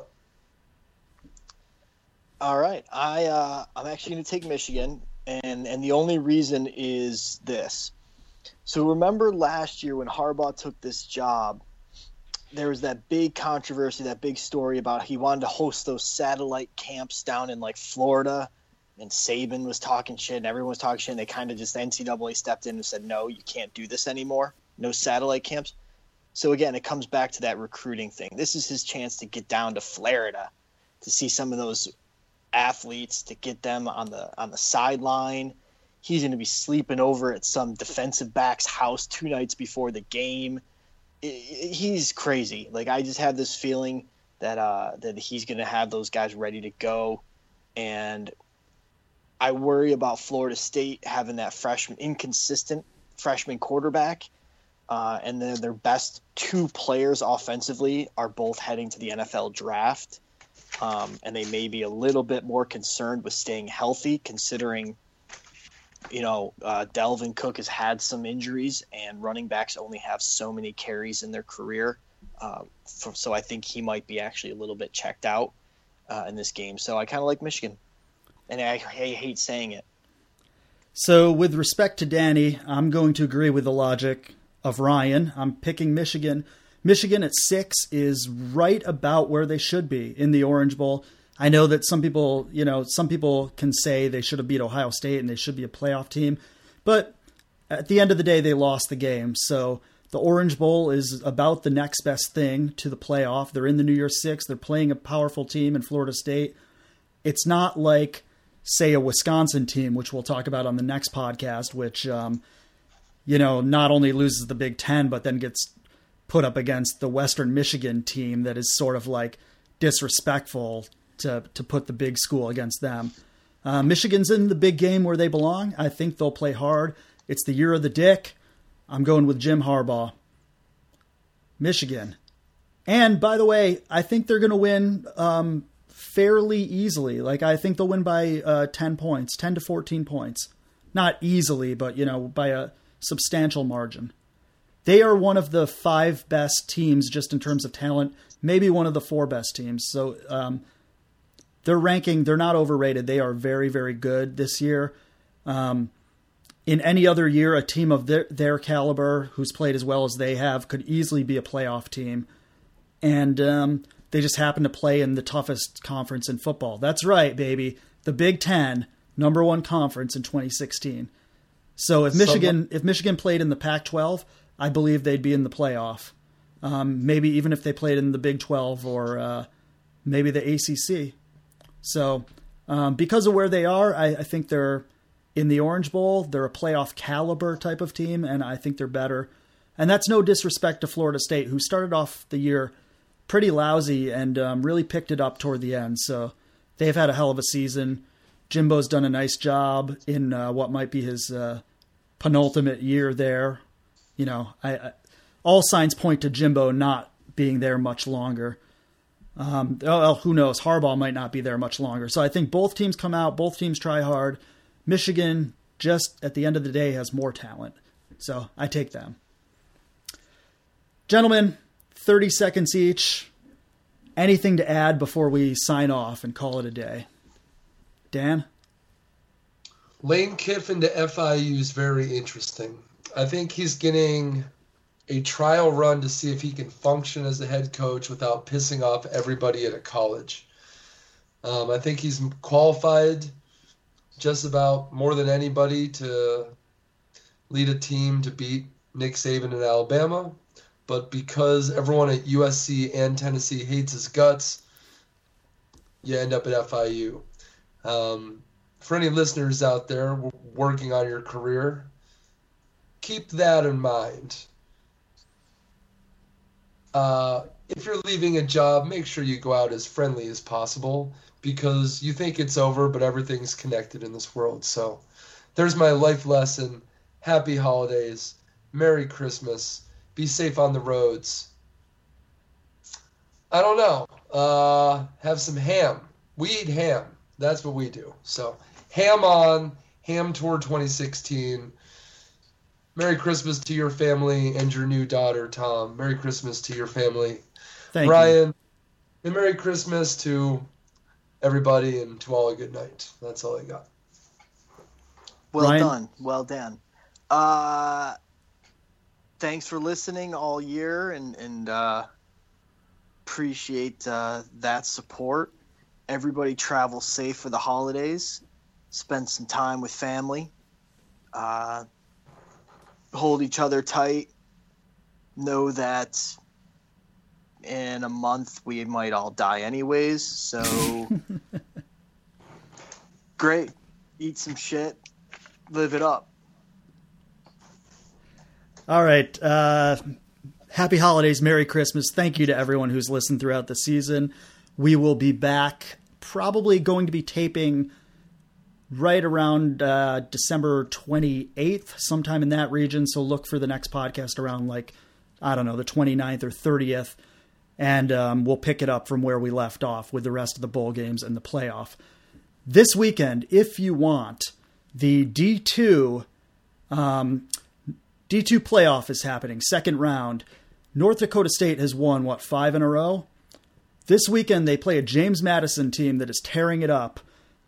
All right, I uh, I'm actually going to take Michigan, and and the only reason is this. So remember last year when Harbaugh took this job, there was that big controversy, that big story about he wanted to host those satellite camps down in like Florida, and Saban was talking shit, and everyone was talking shit, and they kind of just N C double A stepped in and said, no, you can't do this anymore, no satellite camps. So again, it comes back to that recruiting thing. This is his chance to get down to Florida to see some of those athletes, to get them on the on the sideline. He's going to be sleeping over at some defensive back's house two nights before the game. I- I- He's crazy. Like, I just have this feeling that uh, that he's going to have those guys ready to go, and I worry about Florida State having that freshman, inconsistent freshman quarterback, uh, and then their best two players offensively are both heading to the N F L draft. Um, and they may be a little bit more concerned with staying healthy, considering, you know, uh, Delvin Cook has had some injuries, and running backs only have so many carries in their career. Uh, for, so I think he might be actually a little bit checked out uh, in this game. So I kind of like Michigan. and I, I hate saying it. So with respect to Danny, I'm going to agree with the logic of Ryan. I'm picking Michigan. Michigan at six is right about where they should be in the Orange Bowl. I know that some people, you know, some people can say they should have beat Ohio State and they should be a playoff team, but at the end of the day, they lost the game. So the Orange Bowl is about the next best thing to the playoff. They're in the New Year's Six. They're playing a powerful team in Florida State. It's not like, say, a Wisconsin team, which we'll talk about on the next podcast, which, um, you know, not only loses the Big Ten, but then gets put up against the Western Michigan team that is sort of like disrespectful to, to put the big school against them. Uh, Michigan's in the big game where they belong. I think they'll play hard. It's the year of the Dick. I'm going with Jim Harbaugh. Michigan. And by the way, I think they're going to win um, fairly easily. Like, I think they'll win by uh, ten points, ten to fourteen points. Not easily, but, you know, by a substantial margin. They are one of the five best teams just in terms of talent, maybe one of the four best teams. So um, their ranking, they're not overrated. They are very, very good this year. Um, in any other year, a team of their, their caliber who's played as well as they have could easily be a playoff team. And um, they just happen to play in the toughest conference in football. That's right, baby. The Big Ten, number one conference in twenty sixteen. So if Michigan, if Michigan played in the Pac twelve, I believe they'd be in the playoff. Um, maybe even if they played in the Big twelve or uh, maybe the A C C. So um, because of where they are, I, I think they're in the Orange Bowl. They're a playoff caliber type of team, and I think they're better. And that's no disrespect to Florida State, who started off the year pretty lousy and um, really picked it up toward the end. So they've had a hell of a season. Jimbo's done a nice job in uh, what might be his uh, penultimate year there. You know, I, I, all signs point to Jimbo not being there much longer. Um, oh, who knows? Harbaugh might not be there much longer. So I think both teams come out, both teams try hard. Michigan, just at the end of the day, has more talent. So I take them. Gentlemen, thirty seconds each. Anything to add before we sign off and call it a day? Dan? Lane Kiffin to F I U is very interesting. I think he's getting a trial run to see if he can function as a head coach without pissing off everybody at a college. Um, I think he's qualified just about more than anybody to lead a team to beat Nick Saban in Alabama. But because everyone at U S C and Tennessee hates his guts, you end up at F I U. Um, for any listeners out there working on your career, keep that in mind. Uh, if you're leaving a job, make sure you go out as friendly as possible, because you think it's over, but everything's connected in this world. So there's my life lesson. Happy holidays. Merry Christmas. Be safe on the roads. I don't know. Uh, have some ham. We eat ham. That's what we do. So ham on. Ham Tour twenty sixteen. Merry Christmas to your family and your new daughter, Tom. Merry Christmas to your family, Thank Ryan. you. And Merry Christmas to everybody, and to all a good night. That's all I got. Well Ryan? done. Well done. Uh, thanks for listening all year, and, and uh, appreciate uh, that support. Everybody travel safe for the holidays. Spend some time with family. Uh, hold each other tight. Know that in a month we might all die anyways. So great. Eat some shit. Live it up. All right. Uh, happy holidays. Merry Christmas. Thank you to everyone who's listened throughout the season. We will be back, probably going to be taping right around uh, December twenty-eighth, sometime in that region. So look for the next podcast around, like, I don't know, the twenty-ninth or thirtieth. And um, we'll pick it up from where we left off with the rest of the bowl games and the playoff. This weekend, if you want, the D two um, D two playoff is happening, second round. North Dakota State has won, what, five in a row? This weekend they play a James Madison team that is tearing it up.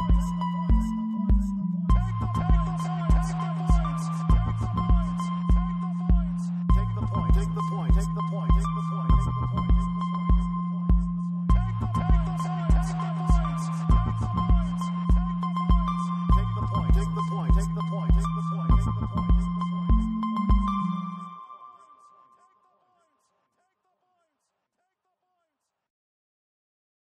point.